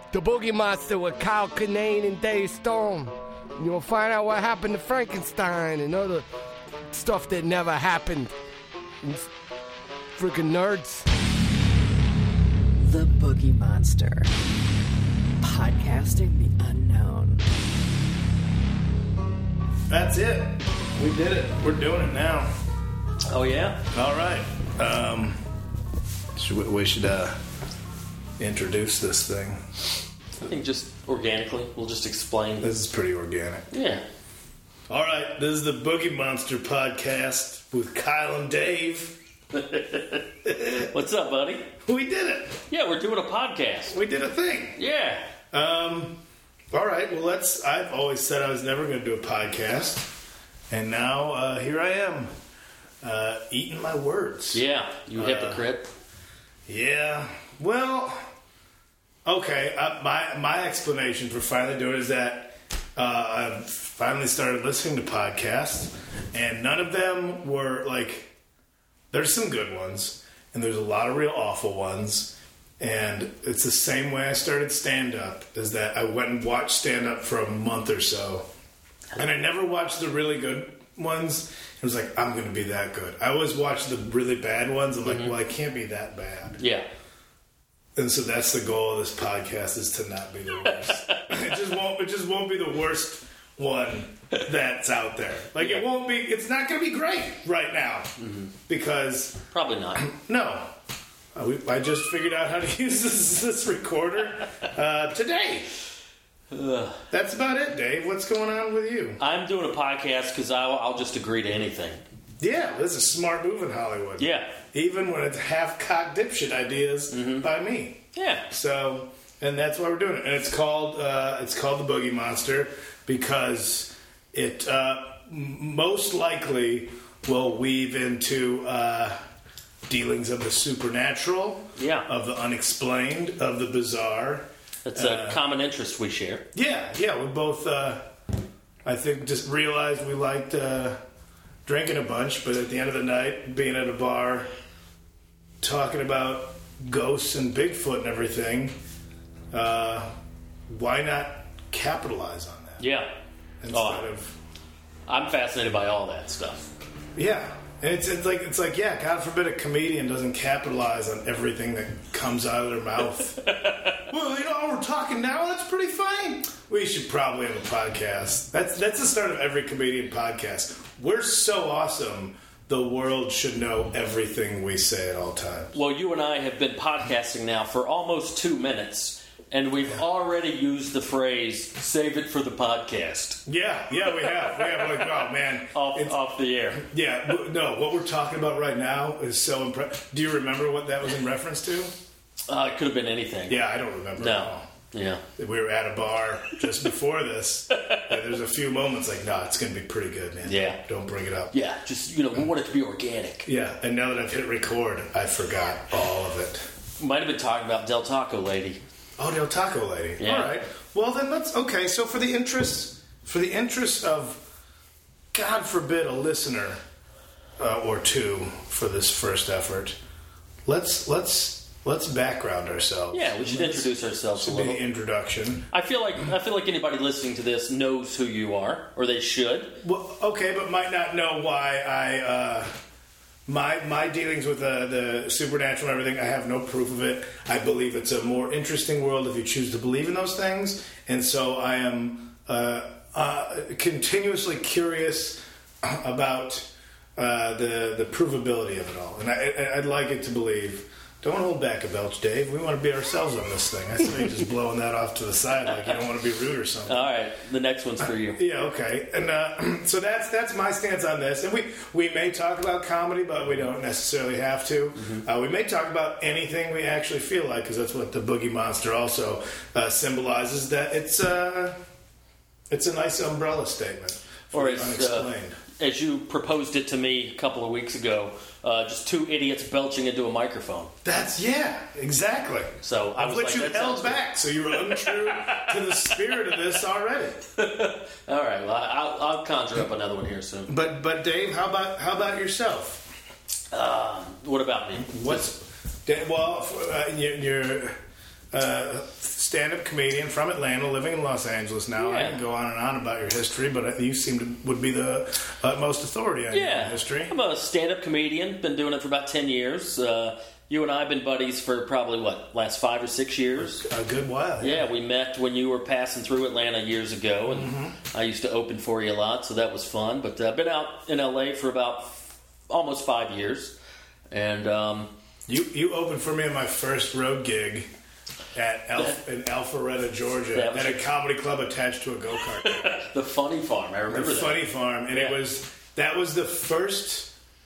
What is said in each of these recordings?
The Boogie Monster with Kyle Kinane and Dave Stone. You'll find out what happened to Frankenstein and other stuff that never happened. Freaking nerds. The Boogie Monster. Podcasting the unknown. That's it. We did it. We're doing it now. Oh, yeah? All right. We should introduce this thing. I think just organically. We'll just explain. This is pretty organic. Yeah. All right. This is the Boogie Monster podcast with Kyle and Dave. What's up, buddy? We did it. Yeah, we're doing a podcast. We did a thing. Yeah. All right. Well, I've always said I was never going to do a podcast. And now here I am. Eating my words. Yeah. You hypocrite. Yeah. Well, okay. My explanation for finally doing it is that I've finally started listening to podcasts, and none of them were like. There's some good ones, and there's a lot of real awful ones. And it's the same way I started stand-up, is that I went and watched stand-up for a month or so. And I never watched the really good ones. It was like, I'm going to be that good. I always watch the really bad ones. I'm like, well, I can't be that bad. Yeah. And so that's the goal of this podcast, is to not be the worst. It just won't be the worst one that's out there. Like, yeah. It's not going to be great right now. Mm-hmm. Because... Probably not. No. I just figured out how to use this recorder today. That's about it, Dave. What's going on with you? I'm doing a podcast because I'll just agree to anything. Yeah, this is a smart move in Hollywood. Yeah. Even when it's half-cocked dipshit ideas by me. Yeah. So, and that's why we're doing it. And it's called The Boogie Monster because it most likely will weave into dealings of the supernatural, of the unexplained, of the bizarre. It's a common interest we share. Yeah, we both, I think, just realized we liked drinking a bunch, but at the end of the night, being at a bar, talking about ghosts and Bigfoot and everything, why not capitalize on that? Yeah. Instead of... I'm fascinated by all that stuff. Yeah. And it's like, yeah, God forbid a comedian doesn't capitalize on everything that comes out of their mouth. Well, we're talking now, that's pretty funny. We should probably have a podcast. That's the start of every comedian podcast. We're so awesome, the world should know everything we say at all times. Well, you and I have been podcasting now for almost 2 minutes. And we've already used the phrase, save it for the podcast. Yeah, we have. We have like, oh, man. Off the air. Yeah, no, what we're talking about right now is so impressive. Do you remember what that was in reference to? It could have been anything. Yeah, I don't remember at all. Yeah. We were at a bar just before this, and there's a few moments like, no, it's going to be pretty good, man. Yeah. Don't bring it up. Yeah, just, we want it to be organic. Yeah, and now that I've hit record, I forgot all of it. Might have been talking about Del Taco Lady. Oh, Del Taco Lady. Yeah. All right. Well, then okay. So for the interest of, God forbid, a listener or two for this first effort, let's background ourselves. Yeah, we should introduce ourselves a little. Should be the introduction. I feel like anybody listening to this knows who you are, or they should. Well, okay, but might not know why I. My dealings with the supernatural and everything, I have no proof of it. I believe it's a more interesting world if you choose to believe in those things. And so I am continuously curious about the provability of it all. And I'd like it to believe. Don't hold back a belch, Dave. We want to be ourselves on this thing. I see you just blowing that off to the side like you don't want to be rude or something. All right, the next one's for you. Yeah, okay. And so that's my stance on this. And we may talk about comedy, but we don't necessarily have to. Mm-hmm. We may talk about anything we actually feel like, because that's what the Boogie Monster also symbolizes. That it's a nice umbrella statement for the unexplained. As you proposed it to me a couple of weeks ago, just two idiots belching into a microphone. Exactly. So I was like, you held back, so you were untrue to the spirit of this already. All right, well, I'll conjure up another one here soon. But Dave, how about yourself? What about me? stand-up comedian from Atlanta, living in Los Angeles now. I can go on and on about your history, but you would be the utmost authority on your history. I'm a stand-up comedian. Been doing it for about 10 years. You and I have been buddies for probably, last 5 or 6 years? A good while, yeah. We met when you were passing through Atlanta years ago, and I used to open for you a lot, so that was fun. But I've been out in L.A. for about almost 5 years. And you opened for me in my first road gig in Alpharetta, Georgia, at a comedy club attached to a go-kart. The Funny Farm, I remember that. The Funny Farm, and that was the first...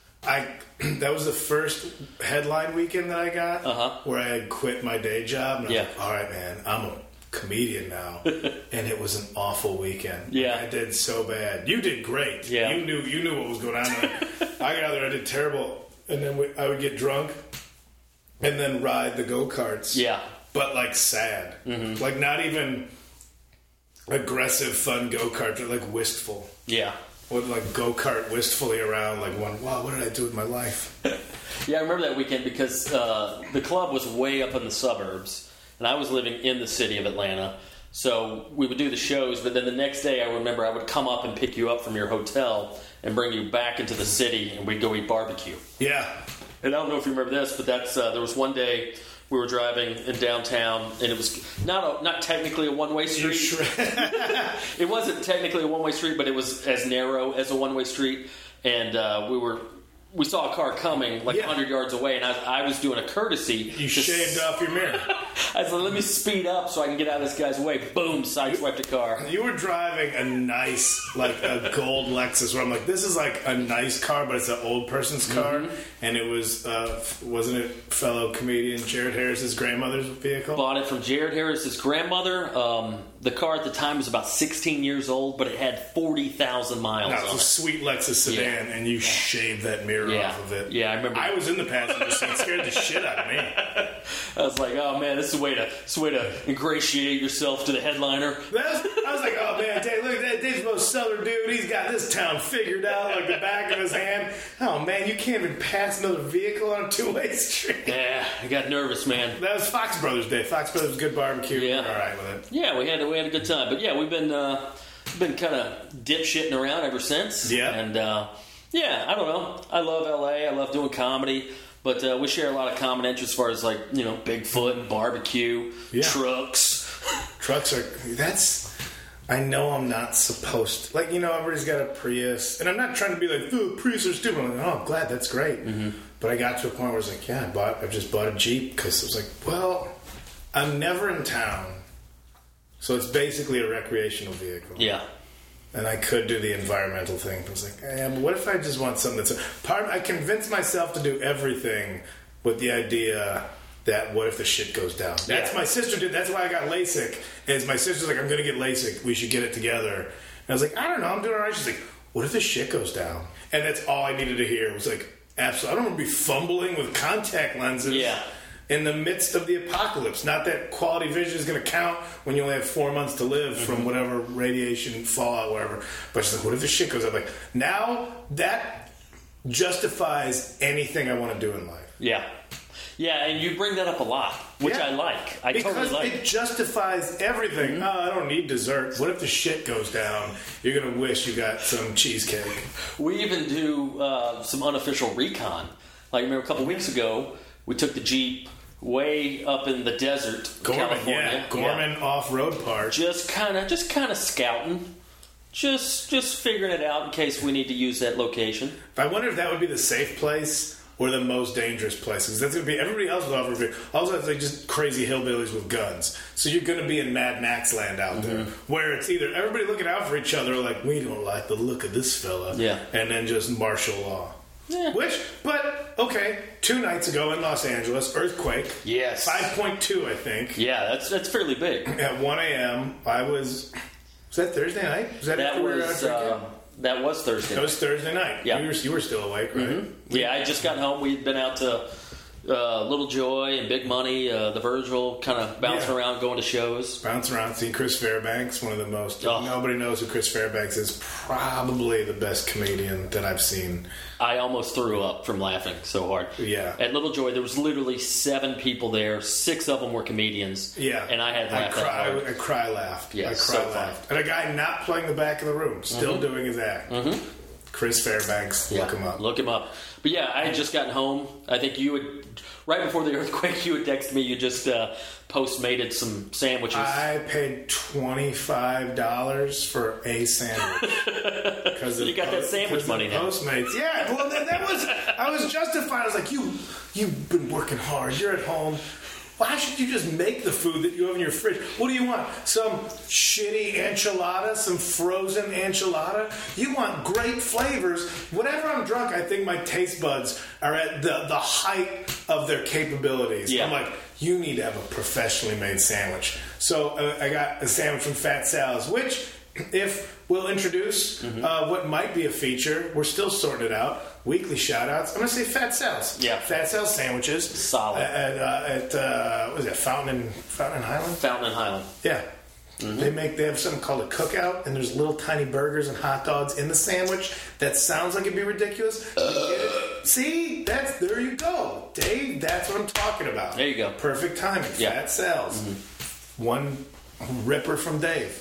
that was the first headline weekend that I got where I had quit my day job. And I was like, all right, man, I'm a comedian now. And it was an awful weekend. Yeah. I did so bad. You did great. Yeah. You knew what was going on there. I got out there, I did terrible. And then I would get drunk and then ride the go-karts. Yeah. But sad. Mm-hmm. Like not even aggressive, fun go-karts, but like wistful. Yeah. Would go-kart wistfully around, wow, what did I do with my life? Yeah, I remember that weekend because the club was way up in the suburbs, and I was living in the city of Atlanta. So we would do the shows, but then the next day I remember I would come up and pick you up from your hotel and bring you back into the city, and we'd go eat barbecue. Yeah. And I don't know if you remember this, but that's there was one day we were driving in downtown, and it was not technically a one-way street. It wasn't technically a one-way street, but it was as narrow as a one-way street. And we saw a car coming 100 yards away, and I was doing a courtesy. You shaved off your mirror. I said, let me speed up so I can get out of this guy's way. Boom, sideswiped a car. You were driving a nice, a gold Lexus, where I'm like, this is a nice car, but it's an old person's car. Mm-hmm. And it was, wasn't it fellow comedian Jared Harris's grandmother's vehicle? Bought it from Jared Harris's grandmother. The car at the time was about 16 years old, but it had 40,000 miles on it. It's a sweet Lexus sedan, and you shaved that mirror off of it. Yeah, I remember. I was in the passenger seat, scared the shit out of me. I was like, oh man, this is a way to ingratiate yourself to the headliner. I was like, oh man, Dave, look at that. Dave's the most southern dude. He's got this town figured out like the back of his hand. Oh man, you can't even pass another vehicle on a two-way street. Yeah, I got nervous, man. That was Fox Brothers Day. Fox Brothers good barbecue. Yeah. All right with it. Yeah, we had a good time. But yeah, we've been kind of dipshitting around ever since. Yeah. And I don't know. I love LA. I love doing comedy. But we share a lot of common interests as far as Bigfoot, barbecue, trucks. Trucks I know I'm not supposed to. Everybody's got a Prius. And I'm not trying to be like, oh, Prius are stupid. I'm like, oh, glad, that's great. Mm-hmm. But I got to a point where I was like, I just bought a Jeep. Because I was like, well, I'm never in town. So it's basically a recreational vehicle. Yeah. And I could do the environmental thing. But I was like, but what if I just want something that's... I convinced myself to do everything with the idea that what if the shit goes down? That's my sister did. That's why I got LASIK. Is my sister's like, I'm going to get LASIK. We should get it together. And I was like, I don't know. I'm doing all right. She's like, what if the shit goes down? And that's all I needed to hear. It was like, absolutely. I don't want to be fumbling with contact lenses. Yeah. In the midst of the apocalypse. Not that quality vision is going to count when you only have 4 months to live from whatever radiation, fallout, whatever. But she's like, what if the shit goes up? Like, now that justifies anything I want to do in life. Yeah. Yeah, and you bring that up a lot, which I like. I totally like. Because it justifies everything. Mm-hmm. Oh, I don't need dessert. What if the shit goes down? You're going to wish you got some cheesecake. We even do some unofficial recon. Remember a couple weeks ago, we took the Jeep way up in the desert, California. Gorman Off-Road Park. Just kind of scouting. Just figuring it out in case we need to use that location. I wonder if that would be the safe place or the most dangerous place. Because that's going to be... Everybody else is off-road. Also, it's just crazy hillbillies with guns. So you're going to be in Mad Max land out there. Where it's either everybody looking out for each other like, we don't like the look of this fella. Yeah. And then just martial law. Yeah. Okay, 2 nights ago in Los Angeles, earthquake. Yes. 5.2, I think. Yeah, that's fairly big. At 1 a.m., was that Thursday night? That was Thursday. That was Thursday night. Yeah. You were still awake, right? Mm-hmm. Yeah, I just got home. We had been out to Little Joy and Big Money, the Virgil, kind of bouncing around, going to shows. Bouncing around, seeing Chris Fairbanks, one of the most... Nobody knows who Chris Fairbanks is. Probably the best comedian that I've seen. I almost threw up from laughing so hard. Yeah. At Little Joy, there was literally 7 people there. 6 of them were comedians. Yeah. And I had laughed that hard. I cry laughed. Yeah, I so cry laughed. And a guy not playing the back of the room, still doing his act. Mm-hmm. Chris Fairbanks, look him up. Look him up. But yeah, I had just gotten home. I think you had, right before the earthquake, you had texted me. You just Postmated some sandwiches. I paid $25 for a sandwich. So you got that sandwich money now. Postmates. Yeah, well, that was, I was justified. I was like, you've been working hard. You're at home. Why should you just make the food that you have in your fridge? What do you want? Some shitty enchilada? Some frozen enchilada? You want great flavors. Whenever I'm drunk, I think my taste buds are at the height of their capabilities. Yeah. I'm like, you need to have a professionally made sandwich. So I got a sandwich from Fat Sal's, which, if we'll introduce what might be a feature, we're still sorting it out. Weekly shout-outs. I'm going to say Fat Sal's. Yeah. Fat Sal's sandwiches. Solid. At what is it, Fountain and Highland? Fountain and Highland. Yeah. Mm-hmm. They have something called a cookout, and there's little tiny burgers and hot dogs in the sandwich. That sounds like it'd be ridiculous. See? There you go. Dave, that's what I'm talking about. There you go. Perfect timing. Yeah. Fat Sal's. One ripper from Dave.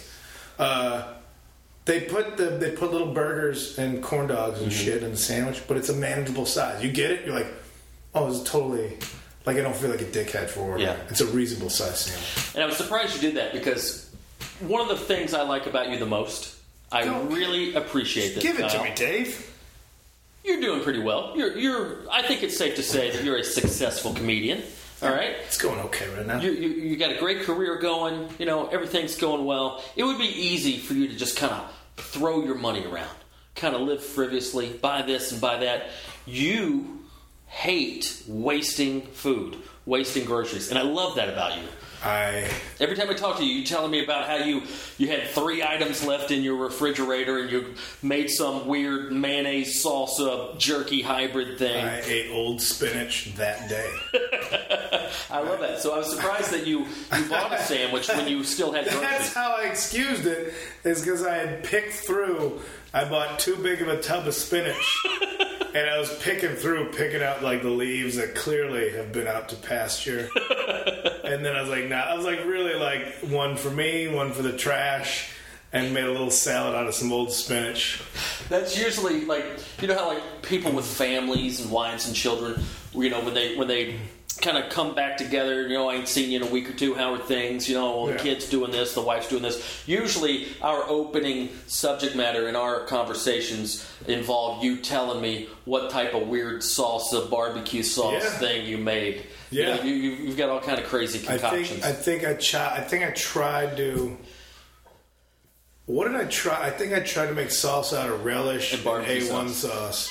They put little burgers and corn dogs and shit in the sandwich, but it's a manageable size. You get it? You're like, oh, this is totally... Like, I don't feel like a dickhead for ordering. Yeah. It's a reasonable size sandwich. And I was surprised you did that, because one of the things I like about you the most, I really appreciate this. Give it Kyle. to me, Dave. You're doing pretty well. I think it's safe to say that you're a successful comedian. All right? It's going okay right now. You got a great career going. You know, everything's going well. It would be easy for you to just kind of throw your money around, kind of live frivolously, buy this and buy that. You hate wasting food, wasting groceries, and I love that about you. Every time I talk to you, you're telling me about how you had 3 items left in your refrigerator and you made some weird mayonnaise salsa jerky hybrid thing. I ate old spinach that day. I love that. So I was surprised that you bought a sandwich when you still had groceries. That's how I excused it, is because I had picked through. I bought too big of a tub of spinach. And I was picking out like the leaves that clearly have been out to pasture. And then I was like, nah. I was like, really, like, one for me, one for the trash, and made a little salad out of some old spinach. That's usually, like, you know how, like, people with families and wives and children, you know, when they kind of come back together, you know, I ain't seen you in a week or two, how are things, you know, well, the kid's doing this, the wife's doing this. Usually our opening subject matter in our conversations involve you telling me what type of weird salsa, barbecue sauce thing you made. Yeah. You know, you've got all kind of crazy concoctions. I think I tried to... What did I try? I think I tried to make salsa out of relish and A1 sauce.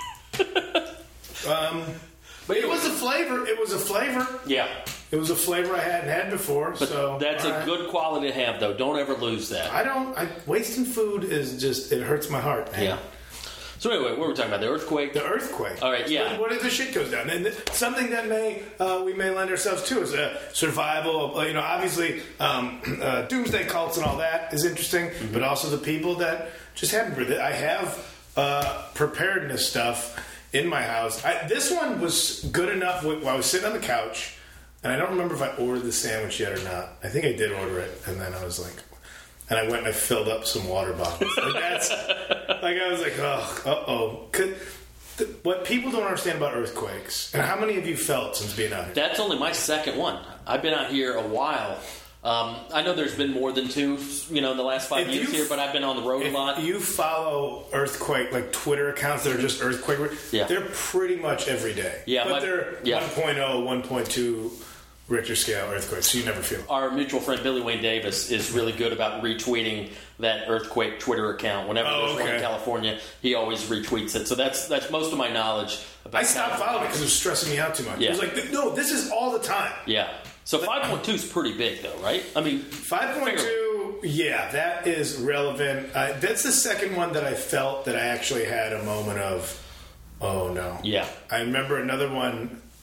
But it was a flavor. Yeah. It was a flavor I hadn't had before. But so that's a good quality to have, though. Don't ever lose that. Wasting food is just, it hurts my heart, man. Yeah. So anyway, what were we talking about? The earthquake? The earthquake. All right, yeah. What if the shit goes down? And something that we may lend ourselves to is survival. You know, obviously, doomsday cults and all that is interesting, but also the people that just happen. I have preparedness stuff in my house. This one was good enough while I was sitting on the couch, and I don't remember if I ordered the sandwich yet or not. I think I did order it, and then I was like... And I went and I filled up some water bottles. I was like, oh, what people don't understand about earthquakes, and how many have you felt since being out here? That's only my second one. I've been out here a while. I know there's been more than 2, you know, in the last 5 years here, but I've been on the road a lot. You follow earthquake, like Twitter accounts that are just earthquake. Yeah. They're pretty much every day. Yeah, but they're 1.0, 1.2 Richter scale earthquakes, so you never feel it. Our mutual friend Billy Wayne Davis is really good about retweeting that earthquake Twitter account. Whenever there's one in California, he always retweets it. So that's most of my knowledge about I stopped following it because it was stressing me out too much. Yeah. It was like, no, this is all the time. Yeah. So 5.2 is pretty big, though, right? I mean, 5.2, yeah, that is relevant. That's the second one that I felt that I actually had a moment of, oh no. Yeah. I remember another one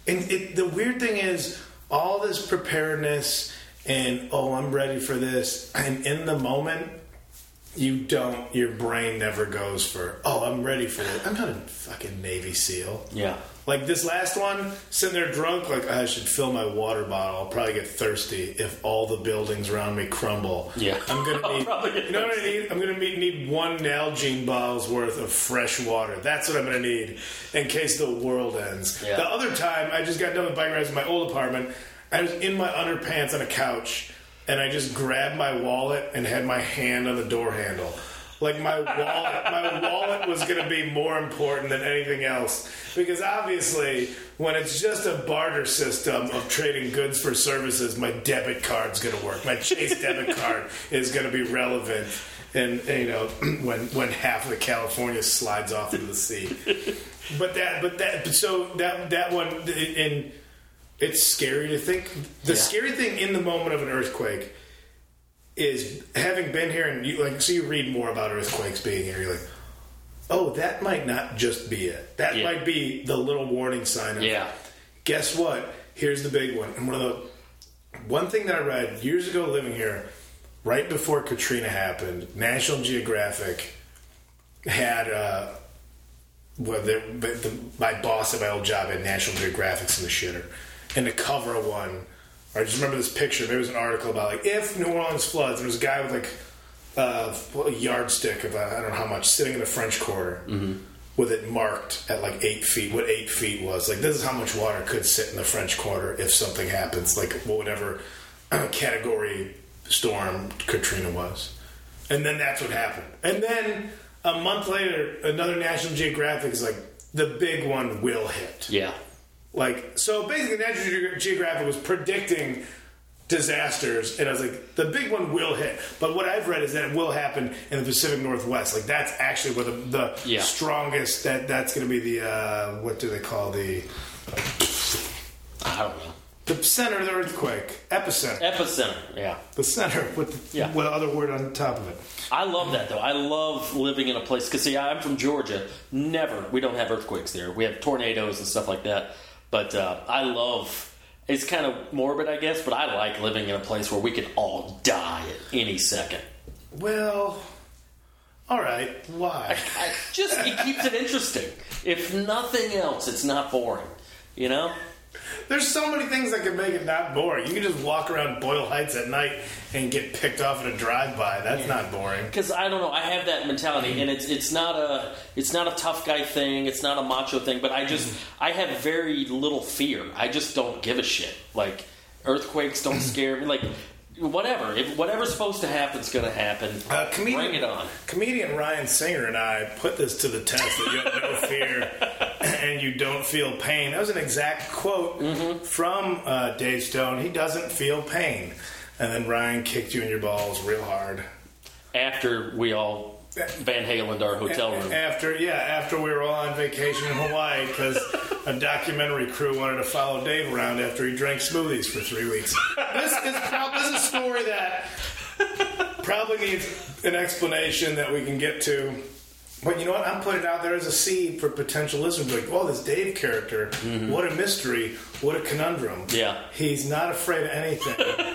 And the weird thing is, all this preparedness and, I'm ready for this, and in the moment, your brain never goes for, I'm ready for it. I'm not a fucking Navy SEAL. Yeah. Like this last one, sitting there drunk, like I should fill my water bottle. I'll probably get thirsty if all the buildings around me crumble. Yeah. I'm gonna need, you know what I need? I'm gonna need 1 Nalgene bottle's worth of fresh water. That's what I'm gonna need in case the world ends. Yeah. The other time, I just got done with bike rides in my old apartment. I was in my underpants on a couch, and I just grabbed my wallet and had my hand on the door handle. Like my wallet was going to be more important than anything else. Because obviously, when it's just a barter system of trading goods for services, my debit card's going to work. My Chase debit card is going to be relevant. And when half of California slides off into the sea. That one, and it's scary to think. The scary thing in the moment of an earthquake is having been here, and you read more about earthquakes being here. You're like, that might not just be it. That might be the little warning sign. Guess what? Here's the big one. And one thing that I read years ago living here, right before Katrina happened, National Geographic had my boss at my old job had National Geographics in the shitter, and the cover of one. I just remember this picture. There was an article about if New Orleans floods. There was a guy with a yardstick of I don't know how much sitting in the French Quarter with it marked at 8 feet. What 8 feet was this is how much water could sit in the French Quarter if something happens, whatever category storm Katrina was. And then that's what happened. And then a month later, another National Geographic is the big one will hit. Yeah. So basically National Geographic was predicting disasters, and I was like, the big one will hit. But what I've read is that it will happen in the Pacific Northwest. That's actually where the strongest, that's going to be the, what do they call the... I don't know. The center of the earthquake. Epicenter. Epicenter, yeah. The center with the other word on top of it. I love that, though. I love living in a place, because, I'm from Georgia. We don't have earthquakes there. We have tornadoes and stuff like that. But I love, it's kind of morbid, I guess, but I like living in a place where we can all die at any second. Well, all right. Why? It keeps it interesting. If nothing else, it's not boring, There's so many things that can make it not boring. You can just walk around Boyle Heights at night and get picked off in a drive-by. That's not boring. Because I don't know, I have that mentality, and it's not a tough guy thing. It's not a macho thing. But I have very little fear. I just don't give a shit. Earthquakes don't scare me. Whatever. Whatever's supposed to happen is going to happen. Bring it on. Comedian Ryan Singer and I put this to the test that you have no fear and you don't feel pain. That was an exact quote from Dave Stone. He doesn't feel pain. And then Ryan kicked you in your balls real hard. After we all Van Halen'd our hotel room. After we were all on vacation in Hawaii because a documentary crew wanted to follow Dave around after he drank smoothies for 3 weeks. This is a story that probably needs an explanation that we can get to. But you know what? I'm putting it out there as a seed for potential listeners. This Dave character, what a mystery, what a conundrum. Yeah. He's not afraid of anything.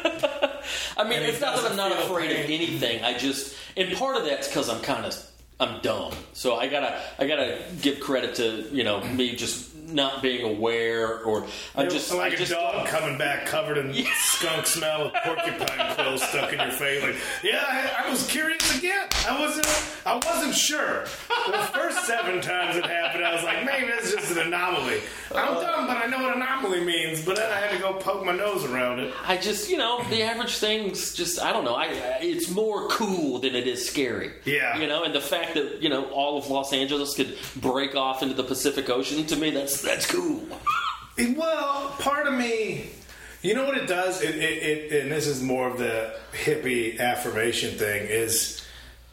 It's not that I'm not afraid of anything. And part of that's because I'm dumb. So I gotta give credit to me just not being aware, or a dog coming back covered in skunk smell with porcupine quills stuck in your face. I was curious again. I wasn't sure. The first 7 times it happened, I was like, maybe it's just an anomaly. I'm dumb, but I know what anomaly means. But then I had to go poke my nose around it. The average thing's just, I don't know. It's more cool than it is scary. Yeah. And the fact that all of Los Angeles could break off into the Pacific Ocean, to me, that's cool. Well, part of me, you know what it does? It and this is more of the hippie affirmation thing, is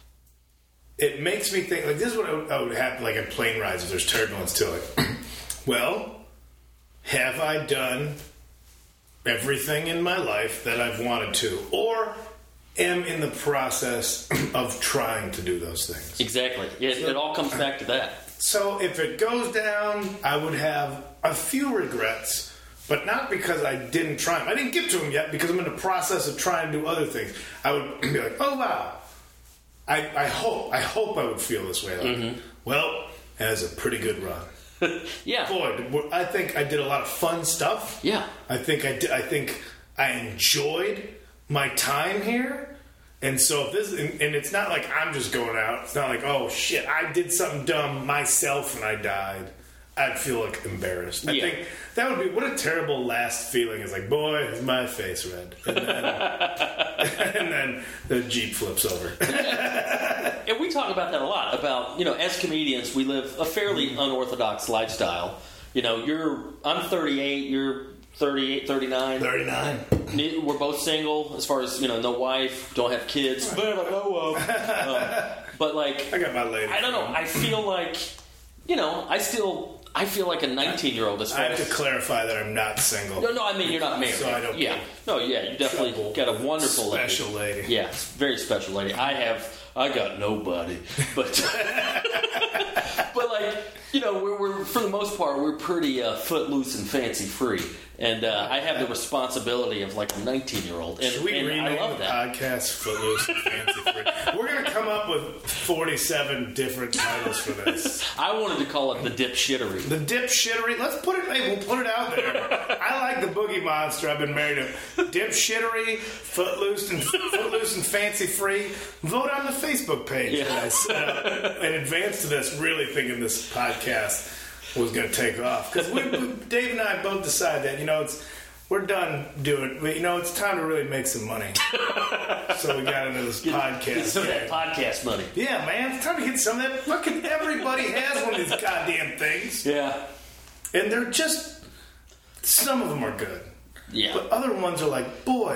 it makes me think, this is what would happen in plane rides if there's turbulence to it. Well, have I done everything in my life that I've wanted to? Or am in the process of trying to do those things? Exactly. It all comes back to that. So if it goes down, I would have a few regrets, but not because I didn't try them. I didn't get to them yet because I'm in the process of trying to do other things. I would be like, oh wow. I hope I would feel this way. Like, well, it was a pretty good run. Yeah. Boy, I think I did a lot of fun stuff. Yeah. I think I enjoyed my time here. And so if this, and it's not like I'm just going out. It's not like, oh shit, I did something dumb myself and I died. I'd feel like embarrassed. I think that would be, what a terrible last feeling. Is like, boy, is my face red. And then, and then the Jeep flips over. And we talk about that a lot. About, as comedians, we live a fairly unorthodox lifestyle. I'm 38, you're 38, 39. 39. We're both single, as far as, no wife, don't have kids. That I know of. But, like, I got my lady. I don't know. I feel like, I feel like a 19-year-old as far I have as... to clarify that I'm not single. No, I mean, you're not married. So I don't... Yeah. No, yeah, you definitely got a wonderful special lady. Yeah, very special lady. I got nobody. But, but like, we're for the most part, we're pretty footloose and fancy-free. And I have the responsibility of like a 19-year-old. And, should we rename I love the that. podcast Footloose and Fancy Free? We're going to come up with 47 different titles for this. I wanted to call it the Dipshittery. The Dipshittery. Let's put it. Hey, we'll put it out there. I like the Boogie Monster. I've been married to Dipshittery, Footloose and Fancy Free. Vote on the Facebook page that I set up in advance to this, really thinking this podcast was going to take off, because Dave and I both decided that we're done doing. It's time to really make some money. So we got into this podcast. Get some of that podcast money. Yeah, man, it's time to get some of that. Fucking everybody has one of these goddamn things. Yeah, and they're just, some of them are good. Yeah, but other ones are like, boy,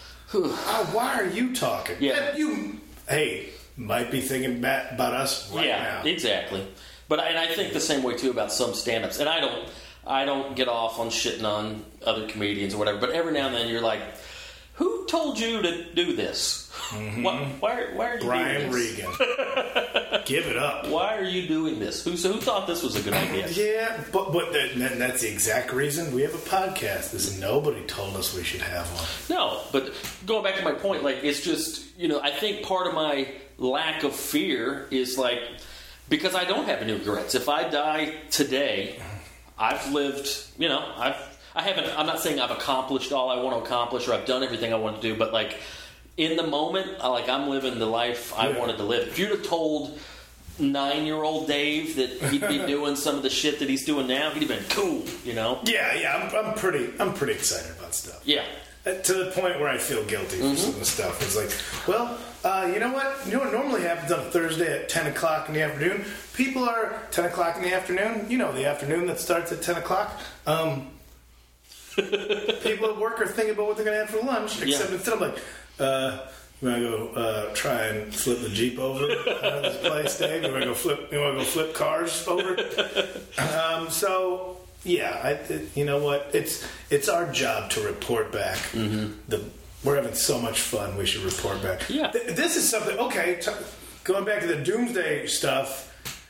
why are you talking? Yeah, you might be thinking about us right now. Yeah, exactly. But I think the same way too about some stand-ups, and I don't get off on shitting on other comedians or whatever. But every now and then you're like, who told you to do this? Mm-hmm. Why are you Brian doing this? Regan. Give it up. Why are you doing this? Who thought this was a good idea? Yeah, but that's the exact reason we have a podcast. Is nobody told us we should have one. No, but going back to my point, like, it's just, I think part of my lack of fear is like, because I don't have any regrets. If I die today, I've lived, I'm not saying I've accomplished all I want to accomplish or I've done everything I want to do, but like in the moment, I'm living the life I wanted to live. If you'd have told 9-year-old Dave that he'd be doing some of the shit that he's doing now, he'd have been cool, Yeah, I'm pretty excited about stuff. Yeah. To the point where I feel guilty for some of the stuff. It's like, well, you know what? You know what normally happens on a Thursday at 10 o'clock in the afternoon? People are 10 o'clock in the afternoon. The afternoon that starts at 10 o'clock. People at work are thinking about what they're going to have for lunch. Except instead of like, you want to go try and flip the Jeep over out of this place, Dave? You want to go flip cars over? So... Yeah, you know what? It's our job to report back. Mm-hmm. We're having so much fun. We should report back. Yeah, this is something. Okay, going back to the doomsday stuff.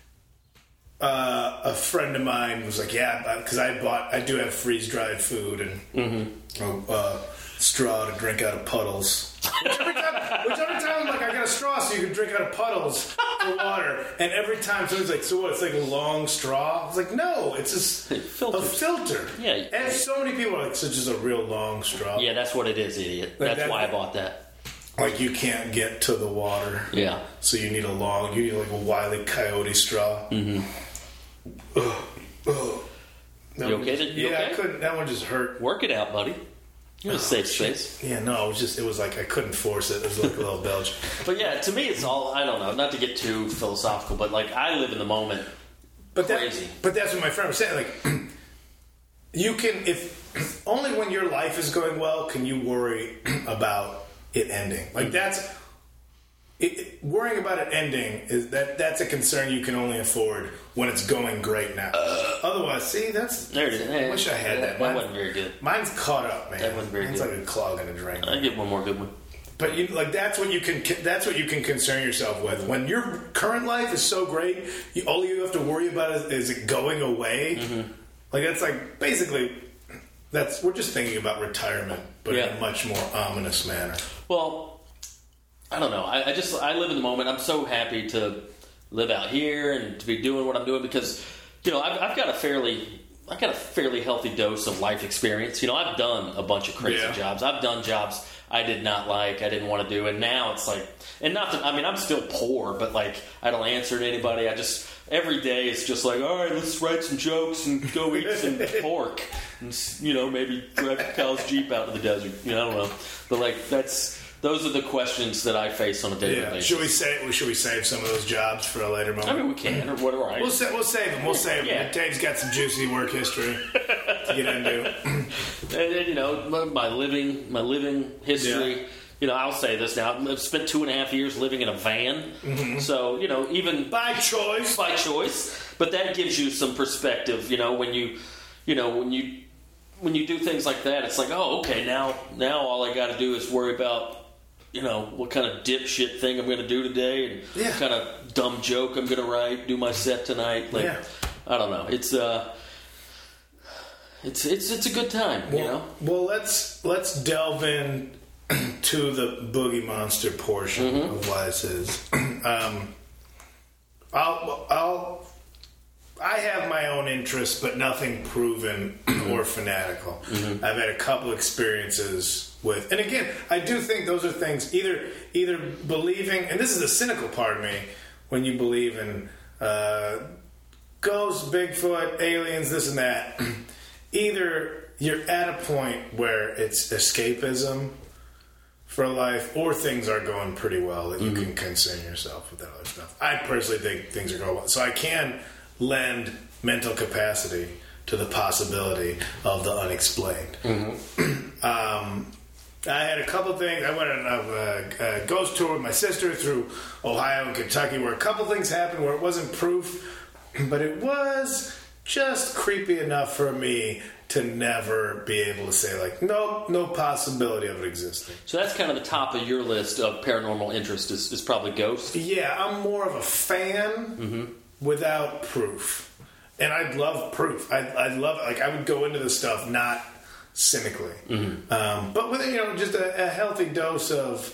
A friend of mine was like, "Yeah, because I do have freeze dried food and straw to drink out of puddles." Which every time, like, I got a straw so you can drink out of puddles for water. And every time someone's like, so what, it's like a long straw? I was like, no, it's just a filter. Yeah. And so many people are like, so just a real long straw. Yeah, that's what it is, idiot. Like that's why I bought that. Like, you can't get to the water. Yeah. So you need like a Wile E. Coyote straw. Mm-hmm. You okay? You okay? I couldn't. That one just hurt. Work it out, buddy. You're in a safe space. Yeah, no, it was like I couldn't force it. It was like a little Belgian. But yeah, to me it's all, I don't know, not to get too philosophical, but like I live in the moment. Crazy. But that's what my friend was saying. Like, you can, if only when your life is going well can you worry about it ending. Like that's... worrying about it ending that's a concern you can only afford when it's going great now. Otherwise, see, there it is. I wish I had that. That wasn't very good. Mine's caught up, man. That wasn't very good. It's like a clog in a drain. I'll get one more good one. But that's what you can concern yourself with. When your current life is so great, all you have to worry about is it going away. Mm-hmm. Basically we're just thinking about retirement, but in a much more ominous manner. Well, I don't know. I live in the moment. I'm so happy to live out here and to be doing what I'm doing because I've got a fairly healthy dose of life experience. I've done a bunch of crazy jobs. I've done jobs I did not like, I didn't want to do, and now it's and not that, I'm still poor, but I don't answer to anybody. Every day it's just all right, let's write some jokes and go eat some pork, and maybe drive Kyle's Jeep out to the desert. I don't know, but those are the questions that I face on a daily basis. Should we save some of those jobs for a later moment? I mean, we can, or whatever. We'll save them. We'll save them. Dave's got some juicy work history to get into. And my living history. Yeah. I'll say this now. I've spent 2.5 years living in a van. Mm-hmm. So, even by choice. But that gives you some perspective, when you do things like that, it's okay, now all I got to do is worry about what kind of dipshit thing I'm going to do today, and what kind of dumb joke I'm going to write, do my set tonight. I don't know. It's a good time, Well, let's delve in to the Boogie Monster portion of what this is. I have my own interests, but nothing proven or fanatical. Mm-hmm. I've had a couple experiences with, and again, I do think those are things either believing, and this is the cynical part of me, when you believe in ghosts, Bigfoot, aliens, this and that. Either you're at a point where it's escapism for life, or things are going pretty well that you can concern yourself with that other stuff. I personally think things are going well, so I can lend mental capacity to the possibility of the unexplained. Mm-hmm. I had a couple things. I went on a ghost tour with my sister through Ohio and Kentucky, where a couple things happened where it wasn't proof, but it was just creepy enough for me to never be able to say, no possibility of it existing. So that's kind of the top of your list of paranormal interest is probably ghosts? Yeah, I'm more of a fan without proof. And I'd love proof. I'd love it. I would go into this stuff not cynically. Mm-hmm. But with, just a healthy dose of,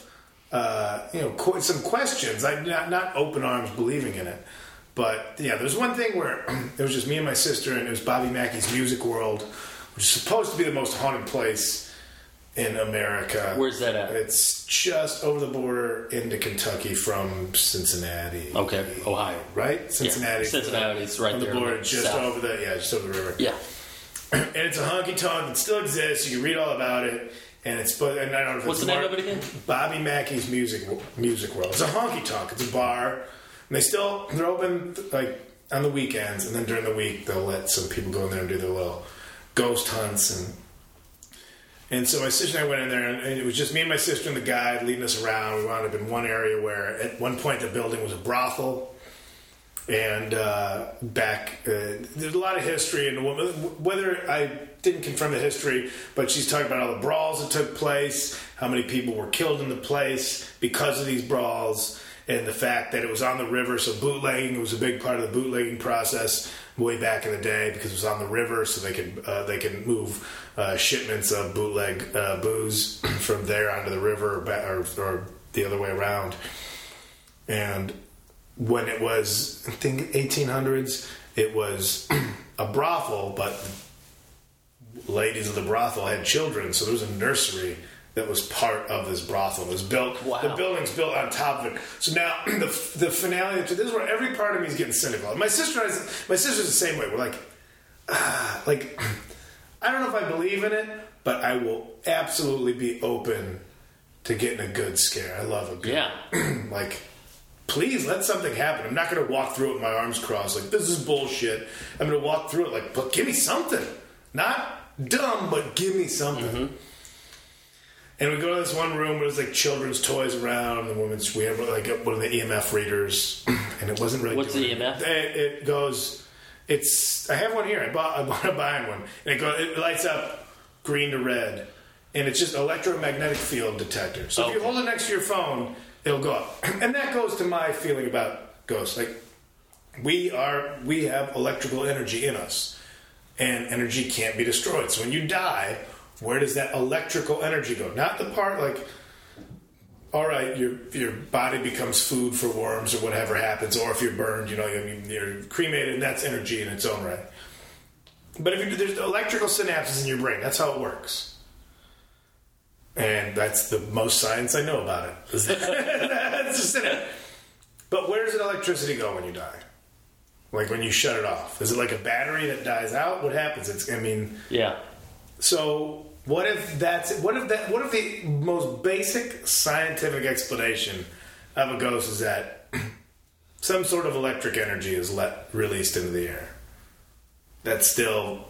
some questions. Not open arms believing in it. But, there's one thing where it was just me and my sister, and it was Bobby Mackey's Music World, which is supposed to be the most haunted place in America. Where's that at? It's just over the border into Kentucky from Cincinnati. Okay, Ohio. Right? Cincinnati. Yeah. Cincinnati's right on there. The border, just over the river. Yeah. And it's a honky-tonk that still exists. You can read all about it. And I don't know if What's the name of it again? Bobby Mackey's Music World. It's a honky-tonk. It's a bar. And they're open on the weekends, and then during the week they'll let some people go in there and do their little ghost hunts. And so my sister and I went in there, and it was just me and my sister and the guide leading us around. We wound up in one area where at one point the building was a brothel, and there's a lot of history. And whether I didn't confirm the history, but she's talking about all the brawls that took place, how many people were killed in the place because of these brawls. And the fact that it was on the river, so bootlegging was a big part of the bootlegging process way back in the day because it was on the river, so they could move shipments of bootleg booze from there onto the river or the other way around. And when it was, I think, 1800s, it was a brothel, but ladies of the brothel had children, so there was a nursery that was part of this brothel. It was built. Wow. The building's built on top of it. So now the finale. This is where every part of me is getting cynical. My sister's the same way. We're I don't know if I believe in it, but I will absolutely be open to getting a good scare. I love a good, please let something happen. I'm not going to walk through it with my arms crossed. This is bullshit. I'm going to walk through it but give me something. Not dumb, but give me something. Mm-hmm. And we go to this one room where there's children's toys around. We have one of the EMF readers, and it wasn't really. What's the EMF? It goes. I have one here. I bought buying one, and it lights up green to red, and it's just electromagnetic field detector. So if you hold it next to your phone, it'll go up. And that goes to my feeling about ghosts. Like, we have electrical energy in us, and energy can't be destroyed. So when you die, where does that electrical energy go? Not the part like, all right, your body becomes food for worms or whatever happens, or if you're burned, you're cremated, and that's energy in its own right. But there's electrical synapses in your brain. That's how it works. And that's the most science I know about it. That's just it. But where does the electricity go when you die? Like when you shut it off? Is it like a battery that dies out? What happens? Yeah. So what if the most basic scientific explanation of a ghost is that some sort of electric energy is released into the air? That's still...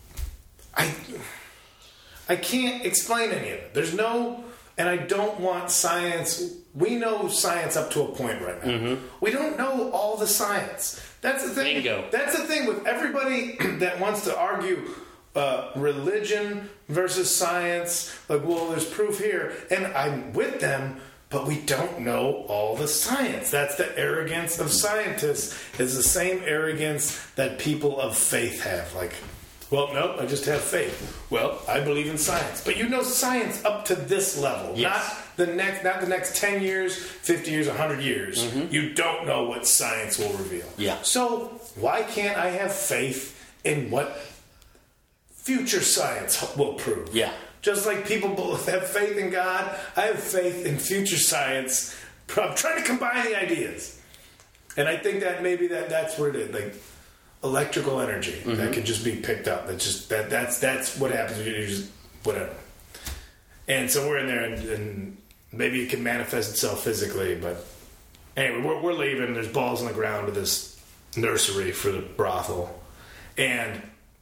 I can't explain any of it. There's no... And I don't want science... We know science up to a point right now. Mm-hmm. We don't know all the science. That's the thing. Bingo. That's the thing with everybody that wants to argue religion versus science. Like, well, there's proof here. And I'm with them, but we don't know all the science. That's the arrogance of scientists. Is the same arrogance that people of faith have. Like... Well, no, I just have faith. Well, I believe in science. But you know science up to this level. Yes. Not the next 10 years, 50 years, 100 years. Mm-hmm. You don't know what science will reveal. Yeah. So why can't I have faith in what future science will prove? Yeah. Just like people have faith in God, I have faith in future science. I'm trying to combine the ideas. And I think that maybe that's where it is. Like, electrical energy that can just be picked up. That's what happens when you just whatever. And so we're in there, and maybe it can manifest itself physically. But anyway, we're leaving. There's balls on the ground to this nursery for the brothel, and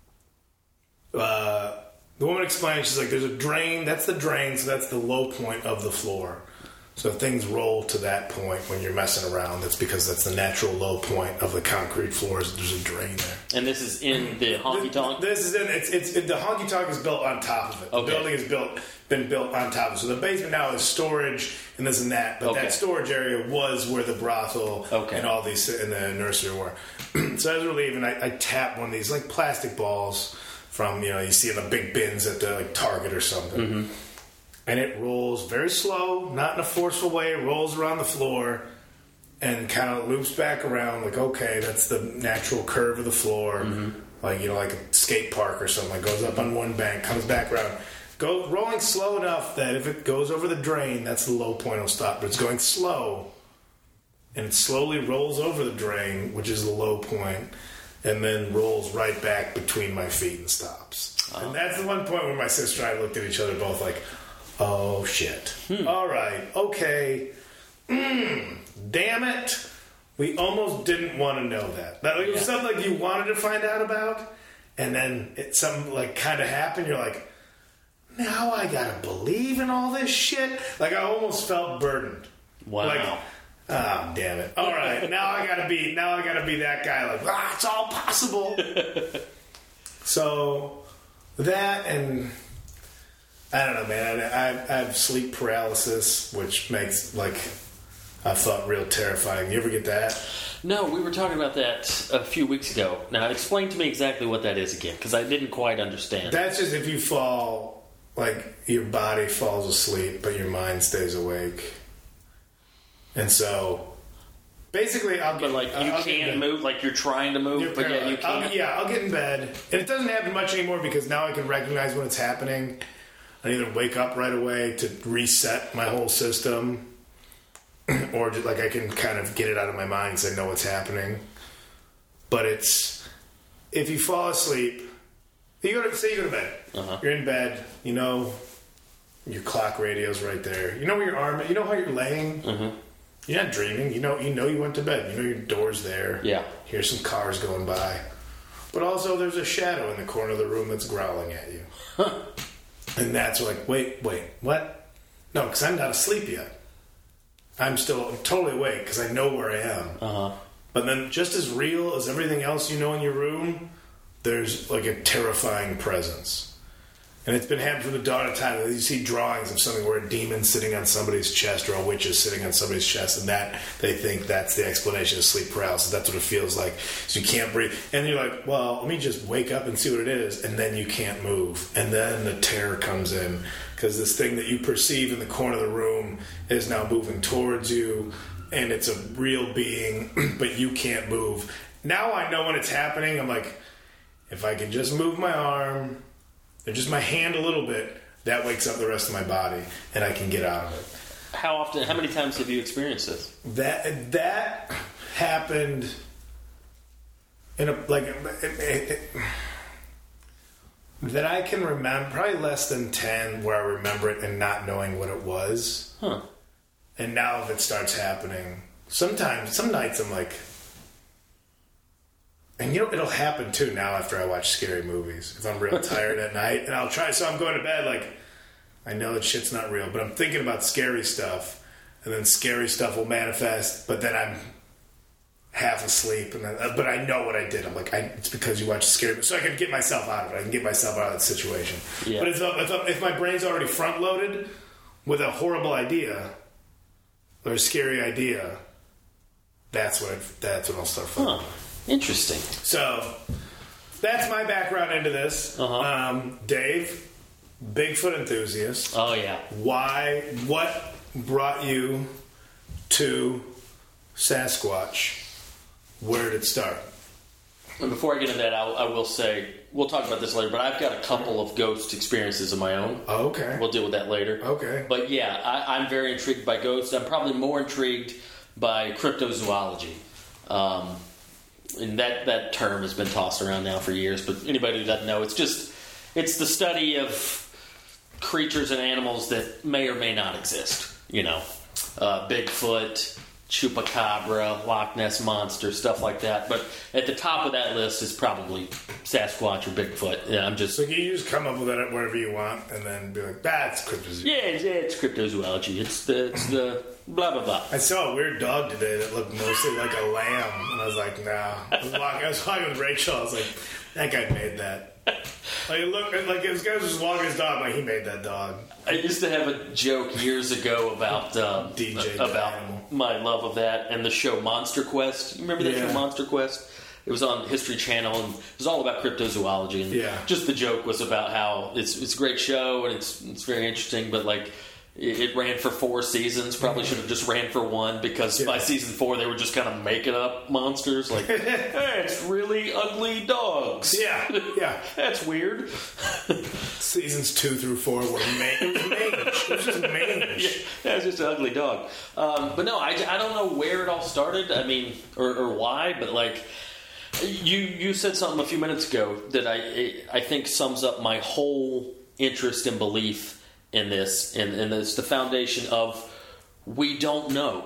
the woman explains. She's like, "There's a drain. That's the drain. So that's the low point of the floor." So if things roll to that point when you're messing around, that's because that's the natural low point of the concrete floors. There's a drain there. And this is in the honky-tonk? This is in the honky-tonk is built on top of it. Okay. The building is been built on top of it. So the basement now is storage and this and that. But that storage area was where the brothel and all these in the nursery were. So as we're leaving, I tap one of these like plastic balls from, you see in the big bins at the like Target or something. Mm-hmm. And it rolls very slow, not in a forceful way. It rolls around the floor and kind of loops back around. Like, okay, that's the natural curve of the floor. Mm-hmm. Like, like a skate park or something. It goes up on one bank, comes back around. Rolling slow enough that if it goes over the drain, that's the low point, it'll stop. But it's going slow. And it slowly rolls over the drain, which is the low point, and then rolls right back between my feet and stops. Oh. And that's the one point where my sister and I looked at each other both like... Oh, shit. All right. Okay. Damn it. We almost didn't want to know that. It was something like you wanted to find out about, and then something like kind of happened. You're like, now I got to believe in all this shit? Like, I almost felt burdened. Wow. Like, oh, damn it. All right. Now I got to be that guy. Like, it's all possible. So, that and... I don't know, man. I have sleep paralysis, which makes, I thought real terrifying. You ever get that? No, we were talking about that a few weeks ago. Now, explain to me exactly what that is again, because I didn't quite understand. That's just if you fall, your body falls asleep, but your mind stays awake. And so... Basically, I'll get... But, you can't move, you're trying to move, but yet you can't? I'll get in bed. And it doesn't happen much anymore because now I can recognize when it's happening. I either wake up right away to reset my whole system, or just, I can kind of get it out of my mind because I know what's happening. But it's... If you fall asleep... You go to bed. Uh-huh. You're in bed. Your clock radio's right there. You know where your arm... You know how you're laying? Mm-hmm. You're not dreaming. You know you went to bed. You know your door's there. Yeah. Here's some cars going by. But also there's a shadow in the corner of the room that's growling at you. Huh. And that's wait, what? No, because I'm not asleep yet. I'm totally awake because I know where I am. Uh-huh. But then just as real as everything else in your room, there's a terrifying presence. And it's been happening from the dawn of time. You see drawings of something where a demon's sitting on somebody's chest or a witch is sitting on somebody's chest, and that they think that's the explanation of sleep paralysis. That's what it feels like. So you can't breathe. And you're like, well, let me just wake up and see what it is. And then you can't move. And then the terror comes in because this thing that you perceive in the corner of the room is now moving towards you, and it's a real being, but you can't move. Now I know when it's happening. I'm like, if I can just move my arm or just my hand a little bit, that wakes up the rest of my body, and I can get out of it. How many times have you experienced this? That happened in that I can remember, probably less than 10, where I remember it and not knowing what it was. Huh. And now if it starts happening, some nights I'm like, and it'll happen too now after I watch scary movies. If I'm real tired at night, and I'll try, so I'm going to bed like, I know that shit's not real, but I'm thinking about scary stuff, and then scary stuff will manifest, but then I'm half asleep, and then, but I know what I did. I'm like, it's because you watch scary movies. So I can get myself out of it. I can get myself out of that situation. Yeah. But if my brain's already front-loaded with a horrible idea or a scary idea, that's when I'll start focusing. Huh. Interesting. So that's my background into this. Dave, Bigfoot enthusiast. Oh yeah. What brought you to Sasquatch? Where did it start? And before I get into that, I will say, we'll talk about this later, but I've got a couple of ghost experiences of my own. Oh, okay. We'll deal with that later. Okay. But yeah, I'm very intrigued by ghosts. I'm probably more intrigued by cryptozoology. And that term has been tossed around now for years, but anybody who doesn't know, it's the study of creatures and animals that may or may not exist. Bigfoot, Chupacabra, Loch Ness Monster, stuff like that. But at the top of that list is probably Sasquatch or Bigfoot. Yeah, So you just come up with it whatever you want and then be like, that's cryptozoology. Yeah, it's cryptozoology. It's the blah, blah, blah. I saw a weird dog today that looked mostly like a lamb. And I was like, nah. I was walking with Rachel. I was like, that guy made that. Like, it looked like this guy was just walking his dog. Like, he made that dog. I used to have a joke years ago about DJ about Animal. My love of that and the show Monster Quest. You remember that show Monster Quest? It was on History Channel, and it was all about cryptozoology. And just the joke was about how it's a great show and it's very interesting, but like it ran for 4 seasons. Probably should have just ran for 1 because by season 4 they were just kind of making up monsters. Like, hey, it's really ugly dogs. Yeah. That's weird. Seasons 2 through 4 were mange. It was just mange. Yeah, it's just an ugly dog. But no, I don't know where it all started. I mean, or why, but like you said something a few minutes ago that I think sums up my whole interest and belief in this, and it's the foundation of we don't know.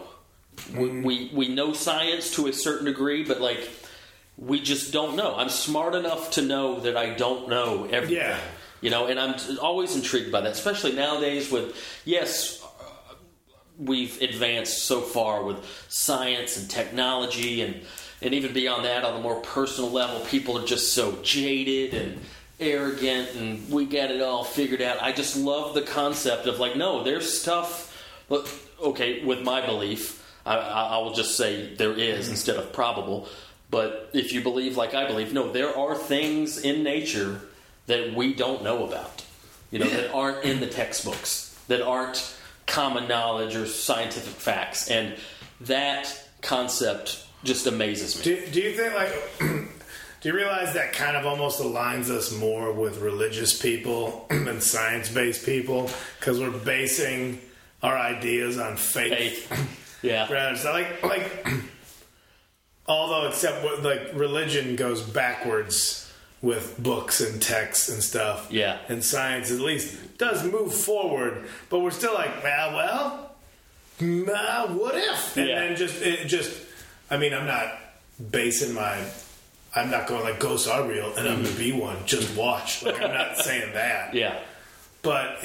We know science to a certain degree, but like we just don't know. I'm smart enough to know that I don't know everything. Yeah. And I'm always intrigued by that, especially nowadays with, we've advanced so far with science and technology, and even beyond that, on the more personal level, people are just so jaded and arrogant, and we got it all figured out. I just love the concept of like, no, there's stuff. Look, okay, with my belief, I will just say there is instead of probable. But if you believe like I believe, no, there are things in nature that we don't know about, that aren't in the textbooks, that aren't common knowledge or scientific facts, and that concept just amazes me. Do you think like? Do you realize that kind of almost aligns us more with religious people than science-based people? Because we're basing our ideas on faith. Yeah. Rather, so like, although except what, like, religion goes backwards with books and texts and stuff. Yeah. And science, at least, does move forward. But we're still like, what if? And then I'm not going like ghosts are real and I'm going to be one. Just watch. Like, I'm not saying that. Yeah. But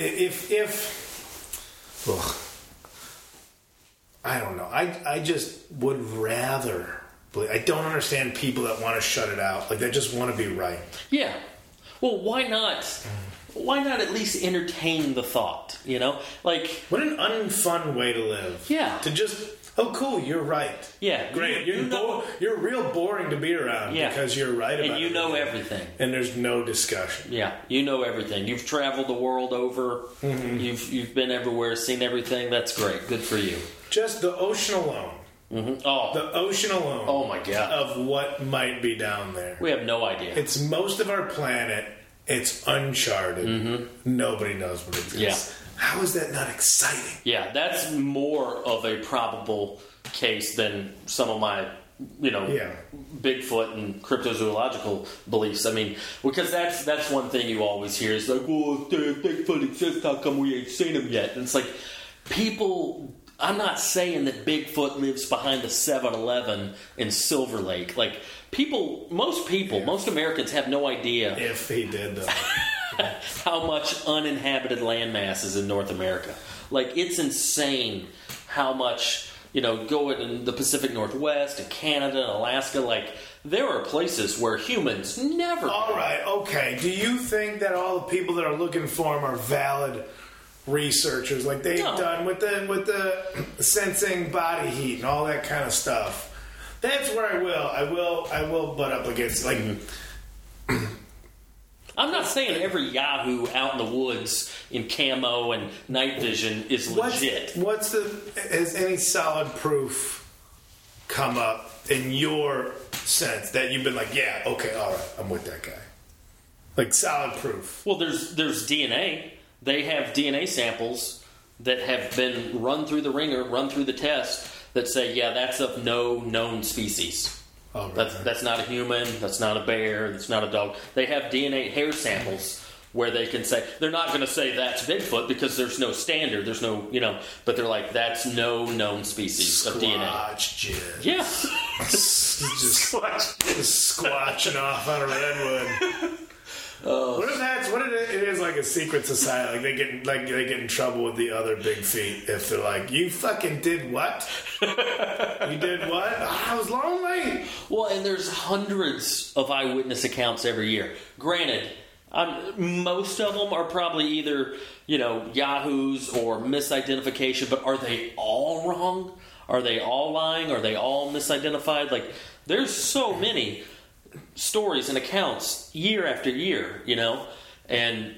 I don't know. I just would rather believe. I don't understand people that want to shut it out. Like, they just want to be right. Yeah. Well, why not? why not at least entertain the thought? You know, like what an unfun way to live. Yeah. To just, oh, cool, you're right. Yeah, Great. you You're real boring to be around because you're right about it. and you know everything. And there's no discussion. Yeah, you know everything. You've traveled the world over. Mm-hmm. You've been everywhere, seen everything. That's great. Good for you. Just the ocean alone. Mm-hmm. Oh, The ocean alone. Oh my God. Of what might be down there. We have no idea. It's most of our planet. It's uncharted. Mm-hmm. Nobody knows what exists. Yeah. How is that not exciting? Yeah, that's more of a probable case than some of my, Bigfoot and cryptozoological beliefs. I mean, because that's one thing you always hear is like, well, if Bigfoot exists, how come we ain't seen him yet? And it's like, people... I'm not saying that Bigfoot lives behind the 7-Eleven in Silver Lake. Like, most Americans have no idea If he did, though. how much uninhabited landmass is in North America. Like, it's insane how much, going in the Pacific Northwest and Canada and Alaska, like, there are places where humans never go. All right, okay. Do you think that all the people that are looking for him are valid researchers like they've done with the sensing body heat and all that kind of stuff? That's where I will butt up against, like... I'm not saying every Yahoo out in the woods in camo and night vision is legit. Has any solid proof come up in your sense that you've been like, yeah, okay, all right, I'm with that guy? Like, solid proof. Well, there's DNA. They have DNA samples that have been run through the ringer, run through the test, that say, yeah, that's of no known species. Oh, right. That's not a human, that's not a bear, that's not a dog. They have DNA hair samples where they can say, they're not going to say that's Bigfoot because there's no standard, there's no, but they're like, that's no known species of DNA. Jizz. Yeah. just squatching off on a redwood. What if it is like a secret society? Like they get in trouble with the other big feet if they're like, you fucking did what? You did what? I was lonely. Well, and there's hundreds of eyewitness accounts every year. Granted, most of them are probably either Yahoos or misidentification. But are they all wrong? Are they all lying? Are they all misidentified? Like, there's so many stories and accounts year after year, and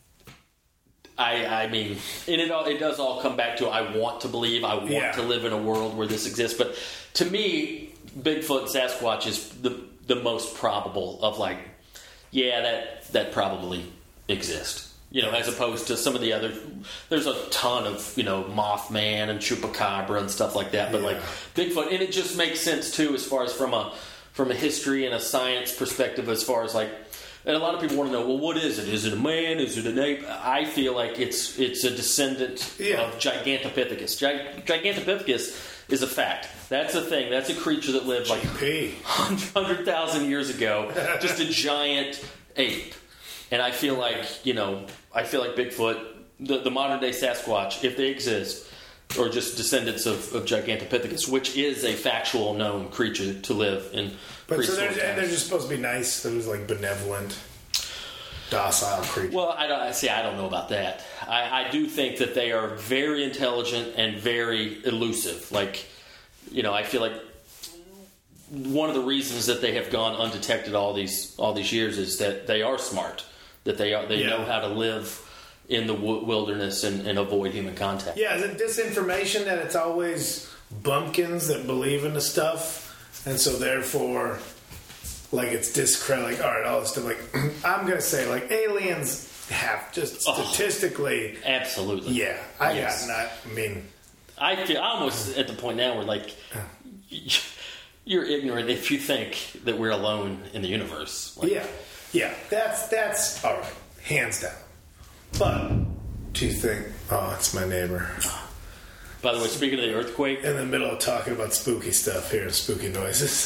I mean, and it does all come back to I want to believe, I want to live in a world where this exists. But to me, Bigfoot and Sasquatch is the most probable of, like, yeah, that probably exists. As opposed to some of the other, there's a ton of, Mothman and Chupacabra and stuff like that. But like Bigfoot, and it just makes sense too, as far as from a history and a science perspective, as far as like, and a lot of people want to know, well, what is it? Is it a man? Is it an ape? I feel like it's a descendant of Gigantopithecus. Gigantopithecus is a fact. That's a thing. That's a creature that lived like 100,000 years ago. Just a giant ape. And I feel like, Bigfoot, the modern day Sasquatch, if they exist, or just descendants of Gigantopithecus, which is a factual known creature to live in. But so they're just supposed to be nice. Those like benevolent, docile creatures. Well, I don't know about that. I do think that they are very intelligent and very elusive. Like, I feel like one of the reasons that they have gone undetected all these years is that they are smart. That they know how to live in the wilderness and avoid human contact. Yeah, is it disinformation that it's always bumpkins that believe in the stuff, and so therefore, like, it's discredit. Like, all right, all this stuff. Like, I'm gonna say, like, aliens have just statistically, absolutely. Yeah, I mean, I feel almost at the point now where, like, you're ignorant if you think that we're alone in the universe. Like, yeah, that's all right, hands down. But do you think? Oh, it's my neighbor. By the way, speaking of the earthquake, in the middle of talking about spooky stuff, hearing spooky noises.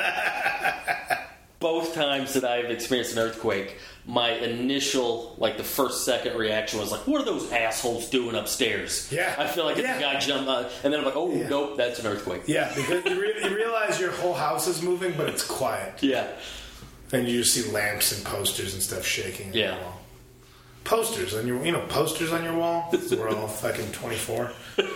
Both times that I've experienced an earthquake, my initial, like, the second reaction was like, what are those assholes doing upstairs? Yeah. I feel like if a guy jumped out, and then I'm like, oh, nope, that's an earthquake. Yeah, because you realize your whole house is moving, but it's quiet. Yeah. And you just see lamps and posters and stuff shaking. Yeah. posters on your, posters on your wall. We're all fucking 24.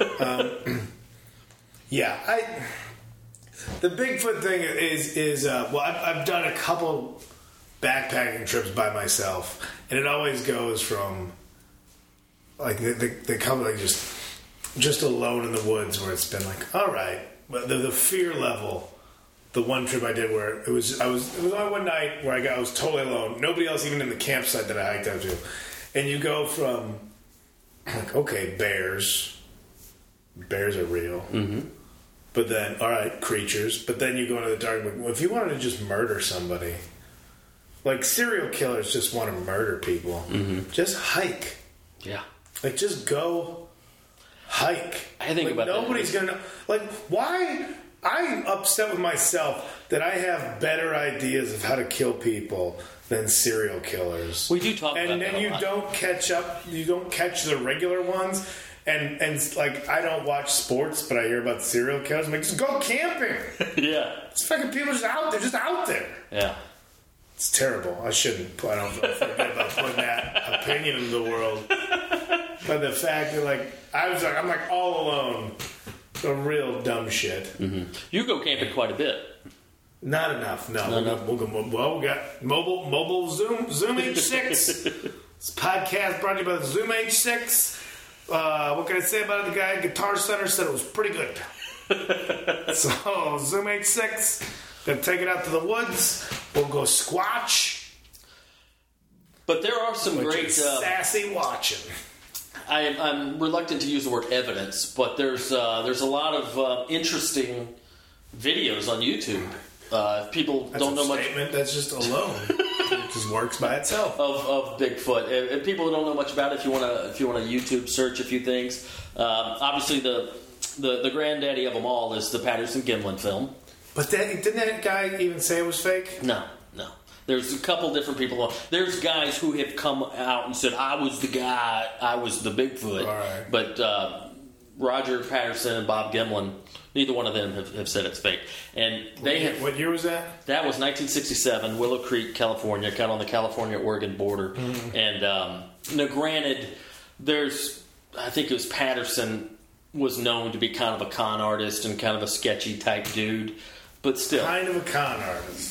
The Bigfoot thing is I've done a couple backpacking trips by myself, and it always goes from like they come like just alone in the woods, where it's been like, all right, but the fear level. The one trip I did where it was only one night where I was totally alone, nobody else even in the campsite that I hiked up to, and you go from like, okay, bears are real, but then all right, creatures, but then you go into the dark. Well, if you wanted to just murder somebody, like serial killers just want to murder people, just hike, like just go hike. I think about nobody's that. gonna know. Like, why? I'm upset with myself that I have better ideas of how to kill people than serial killers. We do talk about that a lot. And then you don't catch up. You don't catch the regular ones. And like, I don't watch sports, but I hear about serial killers. I'm like, just go camping. Yeah. It's fucking people just out there. Just out there. Yeah. It's terrible. I shouldn't. I don't forget about putting that opinion in the world. But the fact that, like, I'm like all alone. A real dumb shit. You go camping quite a bit. Not enough. No. We got mobile Zoom H6. This podcast brought to you by the Zoom H6. What can I say about it? The guy at Guitar Center said it was pretty good. So Zoom H6. Gonna take it out to the woods. We'll go squatch. But there are some great sassy watching. I'm reluctant to use the word evidence, but there's a lot of interesting videos on YouTube. People don't know much. That's just alone. It just works by itself. Of Bigfoot. If people don't know much about it, if you want to YouTube search a few things, obviously the granddaddy of them all is the Patterson-Gimlin film. But didn't that guy even say it was fake? No. There's a couple different people. There's guys who have come out and said, I was the guy, I was the Bigfoot. All right. But Roger Patterson and Bob Gimlin, neither one of them have said it's fake. And What year was that? That was 1967, Willow Creek, California, kind of on the California-Oregon border. Mm-hmm. And now, granted, I think it was Patterson was known to be kind of a con artist and kind of a sketchy type dude, but still. Kind of a con artist.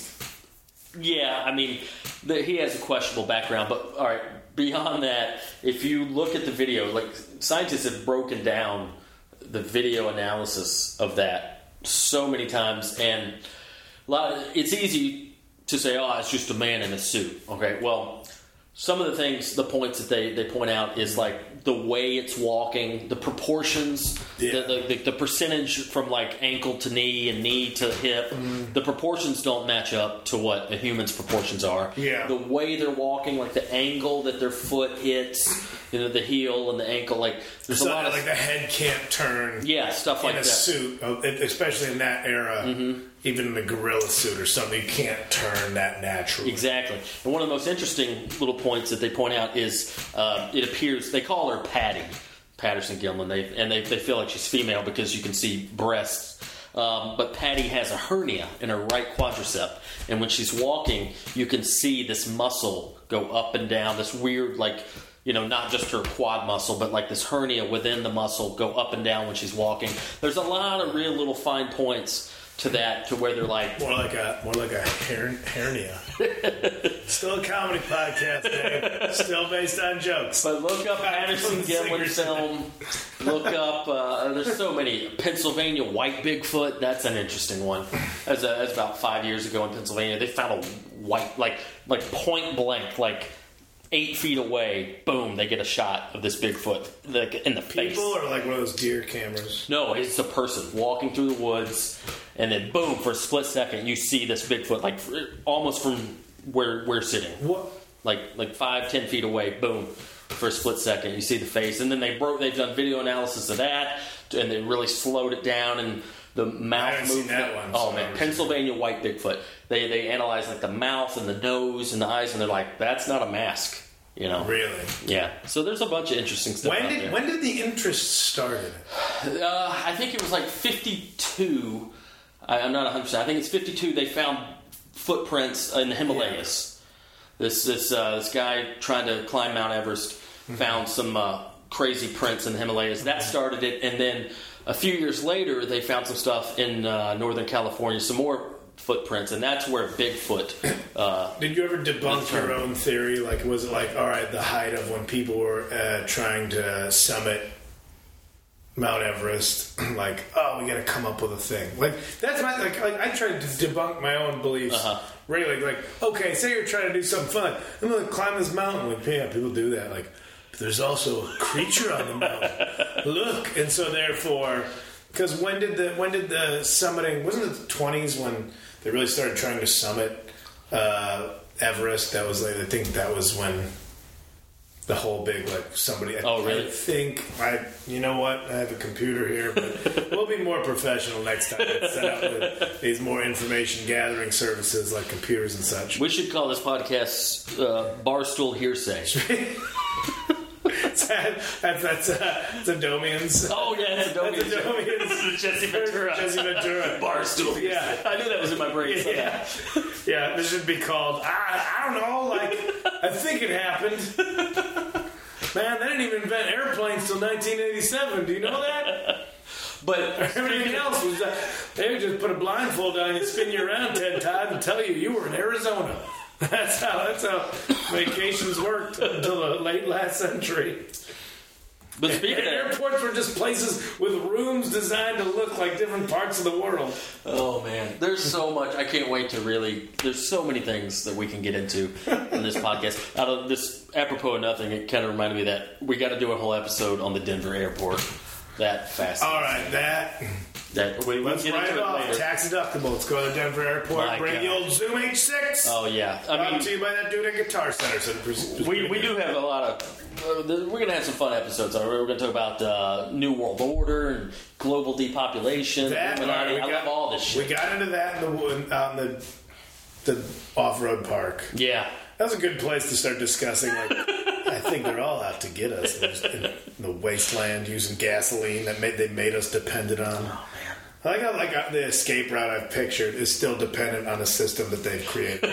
Yeah, I mean, he has a questionable background, but all right, beyond that, if you look at the video, like, scientists have broken down the video analysis of that so many times, and it's easy to say, oh, it's just a man in a suit. Okay, well, some of the points that they point out is like the way it's walking, the proportions, the percentage from like ankle to knee and knee to hip, the proportions don't match up to what a human's proportions are. Yeah. The way they're walking, like the angle that their foot hits, the heel and the ankle, like there's a lot of like the head can't turn. Yeah, stuff like that. In a suit, especially in that era. Even in a gorilla suit or something, you can't turn that naturally. Exactly. And one of the most interesting little points that they point out is it appears, they call her Patty, Patterson-Gimlin, they feel like she's female because you can see breasts. But Patty has a hernia in her right quadricep. And when she's walking, you can see this muscle go up and down, this weird, like, not just her quad muscle, but like this hernia within the muscle go up and down when she's walking. There's a lot of real little fine points to that, to where they're like more like a hernia. Still a comedy podcast, Dave. Still based on jokes. But look up Patterson-Gimlin film. Look up. There's so many. Pennsylvania white Bigfoot. That's an interesting one. As about 5 years ago in Pennsylvania, they found a white, like point blank, like 8 feet away, boom, they get a shot of this Bigfoot in the face. People or like one of those deer cameras? No, it's a person walking through the woods, and then boom, for a split second, you see this Bigfoot, like almost from where we're sitting. What? Like 5-10 feet away, boom, for a split second, you see the face. And then they've done video analysis of that, and they really slowed it down, and the mouth movement. That one, oh man, Pennsylvania white Bigfoot. They analyze like the mouth and the nose and the eyes, and they're like, that's not a mask. Really? Yeah. So there's a bunch of interesting stuff. When did the interest start in it? I think it was like 52. I'm not 100%. I think it's 52. They found footprints in the Himalayas. This guy trying to climb Mount Everest found some crazy prints in the Himalayas. That started it, and then a few years later, they found some stuff in Northern California, some more footprints, and that's where Bigfoot. Did you ever debunk your own theory? Like, was it like, all right, the height of when people were trying to summit Mount Everest, like, oh, we got to come up with a thing. Like, that's my like I tried to debunk my own beliefs. Really, like, okay, say you're trying to do something fun. I'm going to climb this mountain. Like, yeah, people do that. Like, but there's also a creature on the mountain. Look, and so therefore, because when did the summiting? Wasn't it the 20s when they really started trying to summit Everest? That was like, I think that was when. The whole big, like, somebody... really? I think... you know what? I have a computer here, but we'll be more professional next time. It's set up with these more information gathering services like computers and such. We should call this podcast Barstool Hearsay. That's Adomians. Oh, yeah, that's Adomians. That's Adomians. Jesse Ventura. Barstool. Yeah. I knew that was in my brain. Yeah. Yeah, this should be called, I don't know, like, I think it happened. Man, they didn't even invent airplanes till 1987. Do you know that? But everything else was they just put a blindfold on you, spin you around 10 times, and tell you were in Arizona. That's how vacations worked until the late last century. But speaking of airports were just places with rooms designed to look like different parts of the world. Oh man, there's so much. I can't wait to really. There's so many things that we can get into in this podcast. Out of this, apropos of nothing, it kind of reminded me that we got to do a whole episode on the Denver airport. That fast. All right, let's get write into it off. later. Tax deductible. Let's go to the Denver airport. Bring the old Zoom H6. Oh yeah, Brought to you by that dude at Guitar Center. So we do have a lot of. We're going to have some fun episodes. We're going to talk about New World Order and global depopulation. I love all this shit. We got into that out in the off-road park. Yeah. That was a good place to start discussing, like, I think they're all out to get us in the wasteland using gasoline that they made us dependent on. Oh, man. I like how the escape route I've pictured is still dependent on a system that they've created.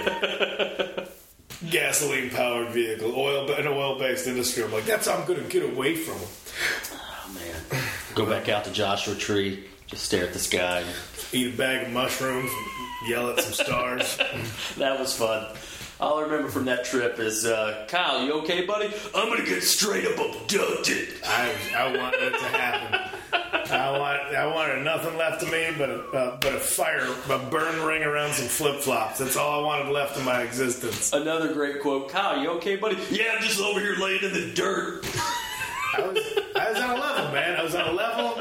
Gasoline-powered vehicle, an oil-based industry. I'm like, that's how I'm going to get away from them. Oh, man. Go back out to Joshua Tree, just stare at the sky. Eat a bag of mushrooms, yell at some stars. That was fun. All I remember from that trip is, Kyle, you okay, buddy? I'm going to get straight up abducted. I wanted it to happen. I wanted nothing left of me but a burn ring around some flip-flops. That's all I wanted left of my existence. Another great quote. Kyle, you okay, buddy? Yeah, I'm just over here laying in the dirt. I was on a level, man. I was on a level.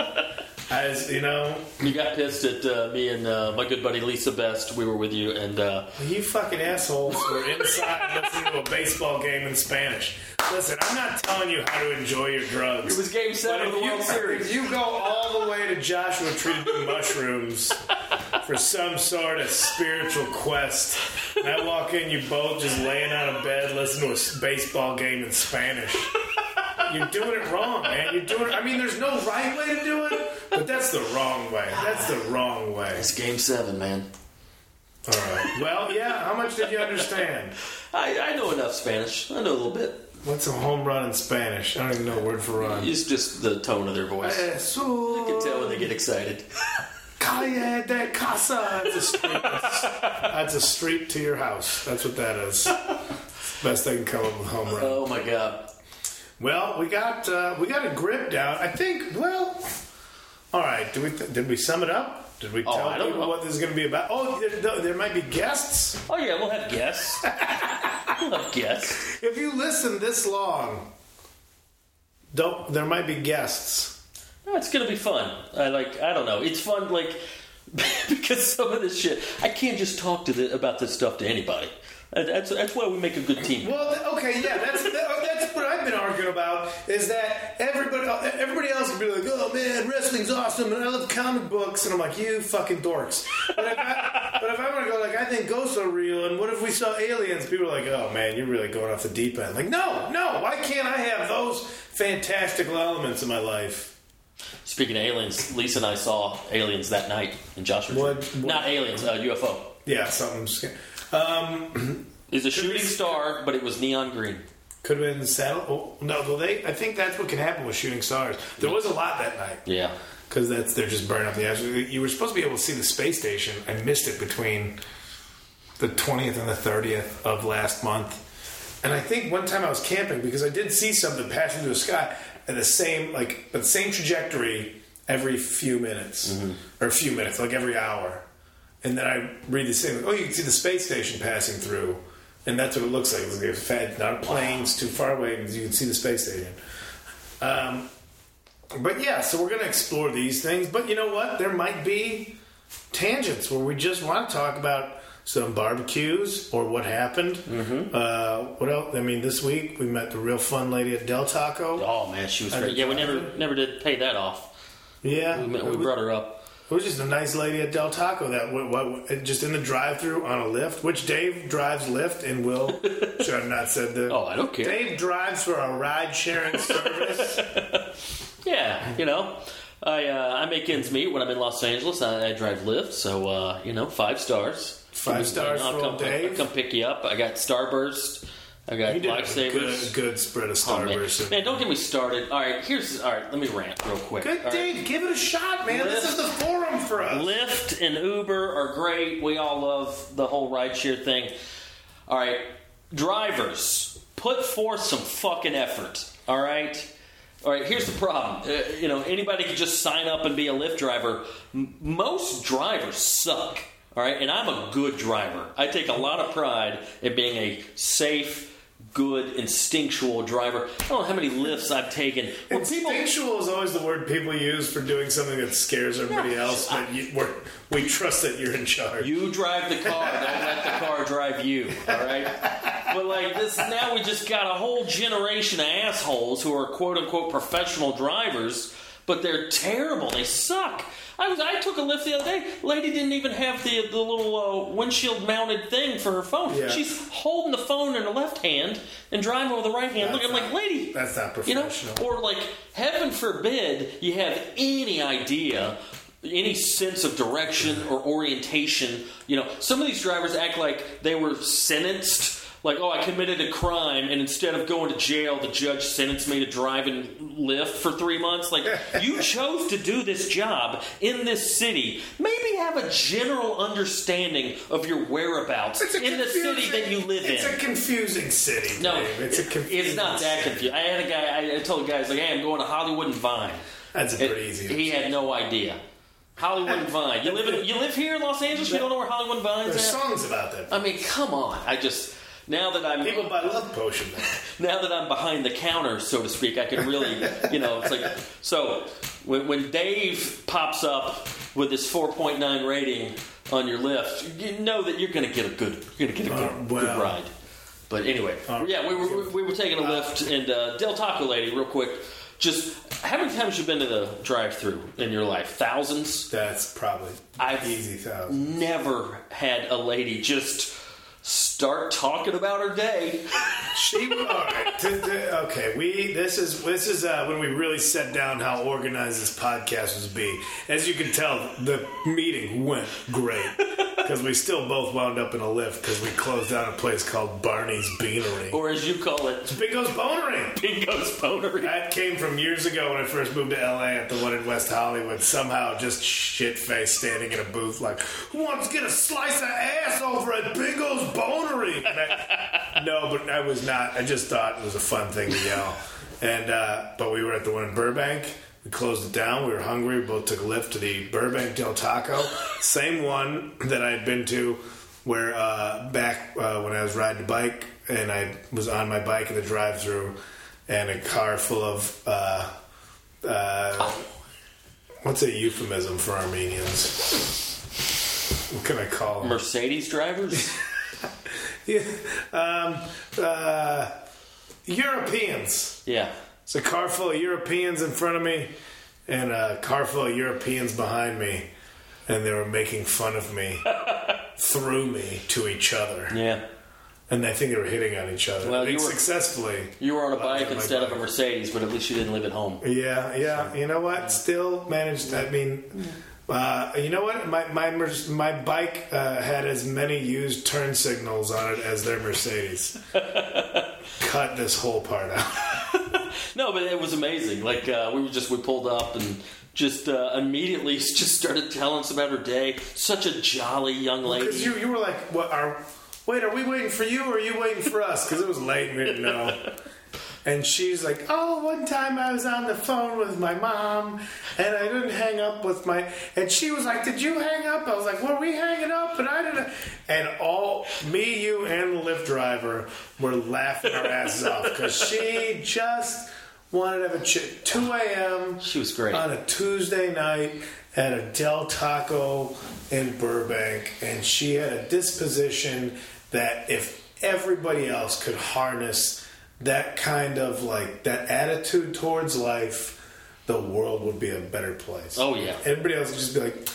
You got pissed at me and my good buddy Lisa Best. We were with you, and you fucking assholes were inside listening to a baseball game in Spanish. Listen, I'm not telling you how to enjoy your drugs. It was Game 7 of the World Series. If you go all the way to Joshua Tree to do mushrooms for some sort of spiritual quest, and I walk in, you both just laying on a bed listening to a baseball game in Spanish. You're doing it wrong, man. There's no right way to do it, but that's the wrong way. That's the wrong way. It's Game 7, man. All right. Well, yeah, how much did you understand? I know enough Spanish. I know a little bit. What's a home run in Spanish? I don't even know a word for run. It's just the tone of their voice. You can tell when they get excited. Calle de casa. That's a street to your house. That's what that is. Best they can come up with home run. Oh, my God. Well, we got a grip down. I think. Well, all right. Did we sum it up? Did we tell people what this is going to be about? Oh, there might be guests. Oh yeah, we'll have guests. We'll have guests. If you listen this long, there might be guests. Oh, it's going to be fun. I don't know. It's fun, because some of this shit, I can't just talk about this stuff to anybody. That's why we make a good team. Well, okay, yeah, that's what I've been arguing about, is that everybody else can be like, oh man, wrestling's awesome, and I love comic books, and I'm like, you fucking dorks. But if I want to go, I think ghosts are real, and what if we saw aliens? People are like, oh man, you're really going off the deep end. Like, no, why can't I have those fantastical elements in my life? Speaking of aliens, Lisa and I saw aliens that night in Joshua Tree. What? Not aliens, UFO. Yeah, something. is a shooting star, but it was neon green. Could have been the saddle. Oh, no, well, I think that's what can happen with shooting stars. There was a lot that night. Yeah. Because they're just burning up the ash. You were supposed to be able to see the space station. I missed it between the 20th and the 30th of last month. And I think one time I was camping because I did see something passing through the sky at the same trajectory every few minutes. Or a few minutes, like every hour. And then I read the same, you can see the space station passing through. And that's what it looks like. It's like a fed, not a plane, it's too far away, and you can see the space station. But yeah, so we're going to explore these things. But you know what? There might be tangents where we just want to talk about some barbecues or what happened. What else? I mean, this week we met the real fun lady at Del Taco. Oh man, she was great. Yeah, we never did pay that off. Yeah, we brought her up. It was just a nice lady at Del Taco that just in the drive-thru on a Lyft, which Dave drives Lyft and will. Should I have not said that? Oh, I don't care. Dave drives for a ride-sharing service. Yeah, I make ends meet when I'm in Los Angeles. I drive Lyft, so 5 stars. 5 stars for Dave. I'll come pick you up. I got Starburst. I got Lifesavers. Good spread of Starburst. Man, don't get me started. All right, let me rant real quick. Good, Dave. Give it a shot, man. This is the forum for us. Lyft and Uber are great. We all love the whole rideshare thing. All right, drivers, put forth some fucking effort. All right, here's the problem. Anybody can just sign up and be a Lyft driver. Most drivers suck. All right, and I'm a good driver. I take a lot of pride in being a safe, good, instinctual driver. I don't know how many lifts I've taken. Instinctual is always the word people use for doing something that scares everybody else, but we trust that you're in charge. You drive the car, don't let the car drive you, all right? But like this, now we just got a whole generation of assholes who are quote-unquote professional drivers, but they're terrible. They suck. I took a Lyft the other day. Lady didn't even have the little windshield mounted thing for her phone. Yeah. She's holding the phone in her left hand and driving with the right hand. I'm like, lady, that's not professional. Or like, heaven forbid you have any idea, any sense of direction or orientation. Some of these drivers act like they were sentenced. Like, I committed a crime, and instead of going to jail, the judge sentenced me to drive and Lyft for 3 months. Like, you chose to do this job in this city. Maybe have a general understanding of your whereabouts in the city that you live in. It's a confusing city. No, it's not that confusing. I had a guy, I told a guy, hey, I'm going to Hollywood and Vine. That's pretty easy. He had no idea. Hollywood and Vine. You live here in Los Angeles? You don't know where Hollywood and Vine's at? There's songs about that. I mean, come on. Now that I'm people buy Love Potion. Now that I'm behind the counter, so to speak, I can really, it's like so. When Dave pops up with this 4.9 rating on your Lyft, you know that you're going to get a good ride. But anyway, we were taking a Lyft and Del Taco lady, real quick. Just how many times you been to the drive-thru in your life? Thousands. That's probably easy thousands. Never had a lady just start talking about her day. This is when we really set down how organized this podcast was be. As you can tell, the meeting went great because we still both wound up in a Lyft because we closed down a place called Barney's Beanery, or as you call it, Bingo's Bonery. Bingo's Bonery. That came from years ago when I first moved to LA at the one in West Hollywood. Somehow, just shit-faced standing in a booth like, who wants to get a slice of ass over at Bingo's Bonery? But I was not. I just thought it was a fun thing to yell. But we were at the one in Burbank. We closed it down. We were hungry. We both took a Lyft to the Burbank Del Taco. Same one that I had been to where back when I was riding a bike and I was on my bike in the drive-thru and a car full of what's a euphemism for Armenians? What can I call them? Mercedes drivers? Europeans. Yeah. It's a car full of Europeans in front of me and a car full of Europeans behind me, and they were making fun of me through me to each other. Yeah. And I think they were hitting on each other. Well, I think you were- successfully. You were on a bike my instead of a bike. Mercedes, but at least you didn't leave it home. Yeah. You know what? Still managed. I mean, you know what? My bike had as many used turn signals on it as their Mercedes. Cut this whole part out. No, but it was amazing. Like we pulled up and just immediately just started telling us about her day. Such a jolly young lady. Because you were like, "What? Are we waiting for you, or are you waiting for us?" Because it was late and we didn't know. And she's like, "Oh, one time I was on the phone with my mom, and I didn't hang up with my." And she was like, "Did you hang up?" I was like, "Were we hanging up?" And I didn't. And all me, you, and the Lyft driver were laughing our asses off because she just wanted to have a 2 a.m. She was great on a Tuesday night at a Del Taco in Burbank, and she had a disposition that if everybody else could harness that kind of like that attitude towards life, the world would be a better place. Oh yeah. Everybody else would just be like,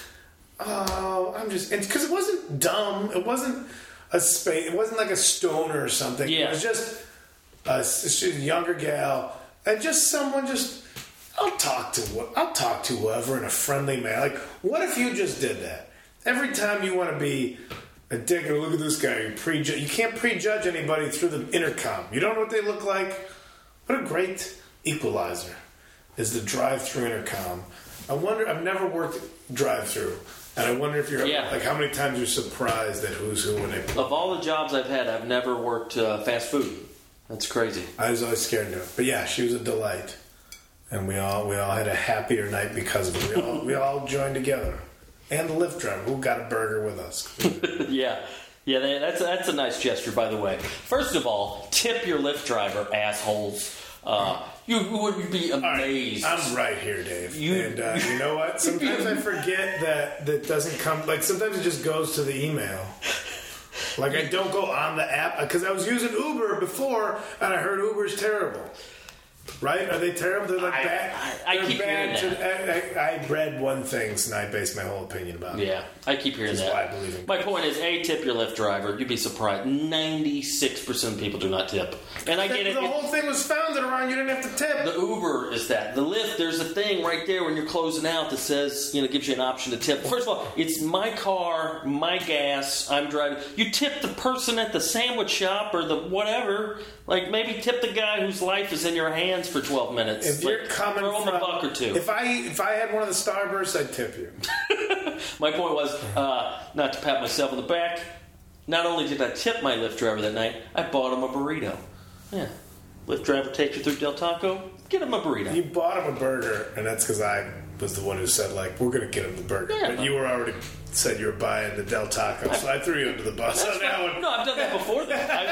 "Oh, I'm just," because it wasn't dumb. It wasn't a space. It wasn't like a stoner or something. Yeah. It was just she's a younger gal and just someone just. I'll talk to whoever in a friendly manner. Like, what if you just did that? Every time you want to be a dick or look at this guy, you can't prejudge anybody through the intercom. You don't know what they look like. What a great equalizer is the drive-through intercom. I wonder. I've never worked drive-through, and I wonder if you're like how many times you're surprised at who's who when they. Of all the jobs I've had, I've never worked fast food. That's crazy. I was always scared to do it, but yeah, she was a delight. And we all had a happier night because of it. We all joined together, and the Lyft driver who got a burger with us. Yeah, that's a nice gesture, by the way. First of all, tip your Lyft driver, assholes. You would be amazed. Right, I'm right here, Dave. And you know what? Sometimes I forget that doesn't come. Like sometimes it just goes to the email. Like I don't go on the app because I was using Uber before, and I heard Uber's terrible. Right? Are they terrible? They're like bad. I keep hearing that. I read one thing, and I based my whole opinion about it. Yeah, I keep hearing that. Why I believe in. My point is, tip your Lyft driver. You'd be surprised. 96% of people do not tip. And I get it. The whole thing was founded around you didn't have to tip. The Uber is that. The Lyft, there's a thing right there when you're closing out that says, gives you an option to tip. First of all, it's my car, my gas, I'm driving. You tip the person at the sandwich shop or the whatever. Like, maybe tip the guy whose life is in your hands for 12 minutes. If you're coming throw him from, a buck or two. If I had one of the Starbursts, I'd tip you. My point was, not to pat myself on the back, not only did I tip my Lyft driver that night, I bought him a burrito. Yeah. Lyft driver takes you through Del Taco, get him a burrito. You bought him a burger, and that's because I was the one who said, like, we're going to get him the burger. Yeah. But you were already said you were buying the Del Taco, so I threw you under the bus on that one. No, I've done that before.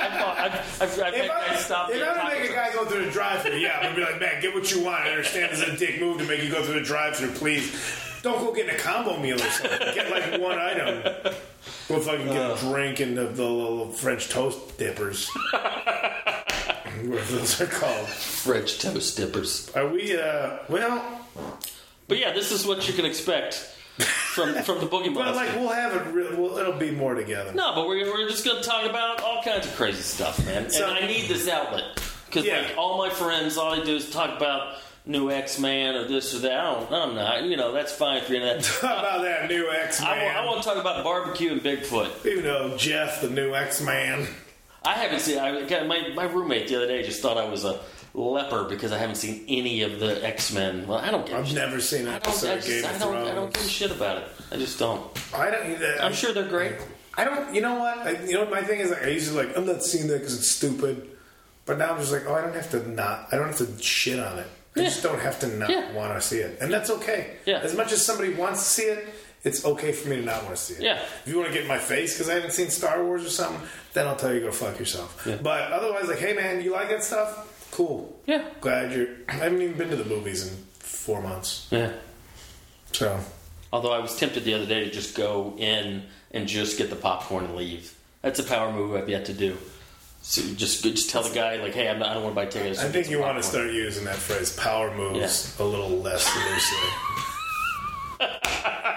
I stopped. If I make a guy go through the drive-thru, yeah, I'm gonna be like, man, get what you want. I understand it's a dick move to make you go through the drive-thru. Please, don't go get a combo meal or something. Get like one item. Or if I can get a drink and the little French toast dippers, whatever those are called. French toast dippers. Are we? Well. But yeah, this is what you can expect from the Boogie Monster. But like we'll have it. It'll be more together. No, but we're just going to talk about all kinds of crazy stuff, man. And I need this outlet because like all my friends, all they do is talk about new X-Man or this or that. I'm not. That's fine for you. Talk about that new X-Man. I want to talk about barbecue and Bigfoot. You know, Jeff, the new X-Man. I haven't seen. My roommate the other day just thought I was a leper because I haven't seen any of the X-Men. Well, I don't give a shit. I've never seen an episode of Game of Thrones. I don't give a shit about it. I just don't. I don't. I'm sure they're great. I don't. You know what? My thing is like I usually I'm not seeing that because it's stupid. But now I'm just like, I don't have to shit on it. I just don't have to not want to see it, and that's okay. Yeah. As much as somebody wants to see it, it's okay for me to not want to see it. Yeah. If you want to get in my face because I haven't seen Star Wars or something, then I'll tell you go fuck yourself. Yeah. But otherwise, like, hey man, you like that stuff? Cool. Yeah. Glad I haven't even been to the movies in 4 months. Yeah. So. Although I was tempted the other day to just go in and just get the popcorn and leave. That's a power move I've yet to do. So just tell the guy, like, hey, I don't want to buy tickets. I think you want to start using that phrase, power moves, a little less loosely.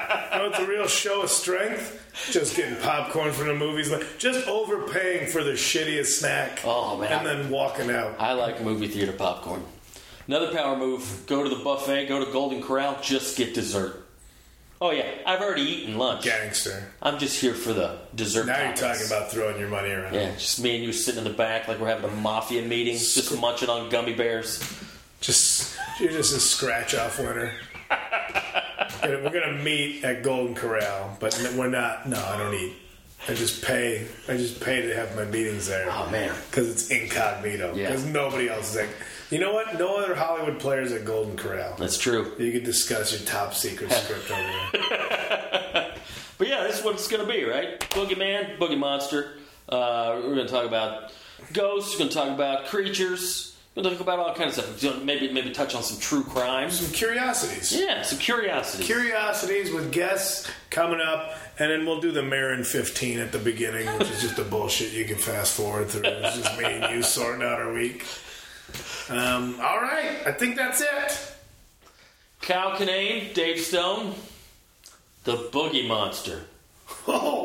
know it's a real show of strength? Just getting popcorn from the movies. Just overpaying for the shittiest snack. Oh, man. And then walking out. I like movie theater popcorn. Another power move, go to the buffet, go to Golden Corral, just get dessert. Oh, yeah, I've already eaten lunch. Gangster. I'm just here for the dessert. Now toppings. you're talking about throwing your money around. Yeah, just me and you sitting in the back like we're having a mafia meeting, just munching on gummy bears. You're just a scratch-off winner. We're going to meet at Golden Corral, but we're not. No, I don't eat. I just pay to have my meetings there. Oh, man. Because it's incognito. Yeah. Because nobody else is like... You know what? No other Hollywood players at Golden Corral. That's true. You could discuss your top secret script over there. But yeah, this is what it's going to be, right? Boogeyman, Boogie Monster. We're going to talk about ghosts. We're going to talk about creatures. We're going to talk about all kinds of stuff. Maybe touch on some true crimes. Some curiosities. Yeah, some curiosities. Curiosities with guests coming up. And then we'll do the Marin 15 at the beginning, which is just the bullshit you can fast forward through. It's just me and you sorting out our week. All right, I think that's it. Kyle Kinane, Dave Stone, the Boogie Monster. Oh,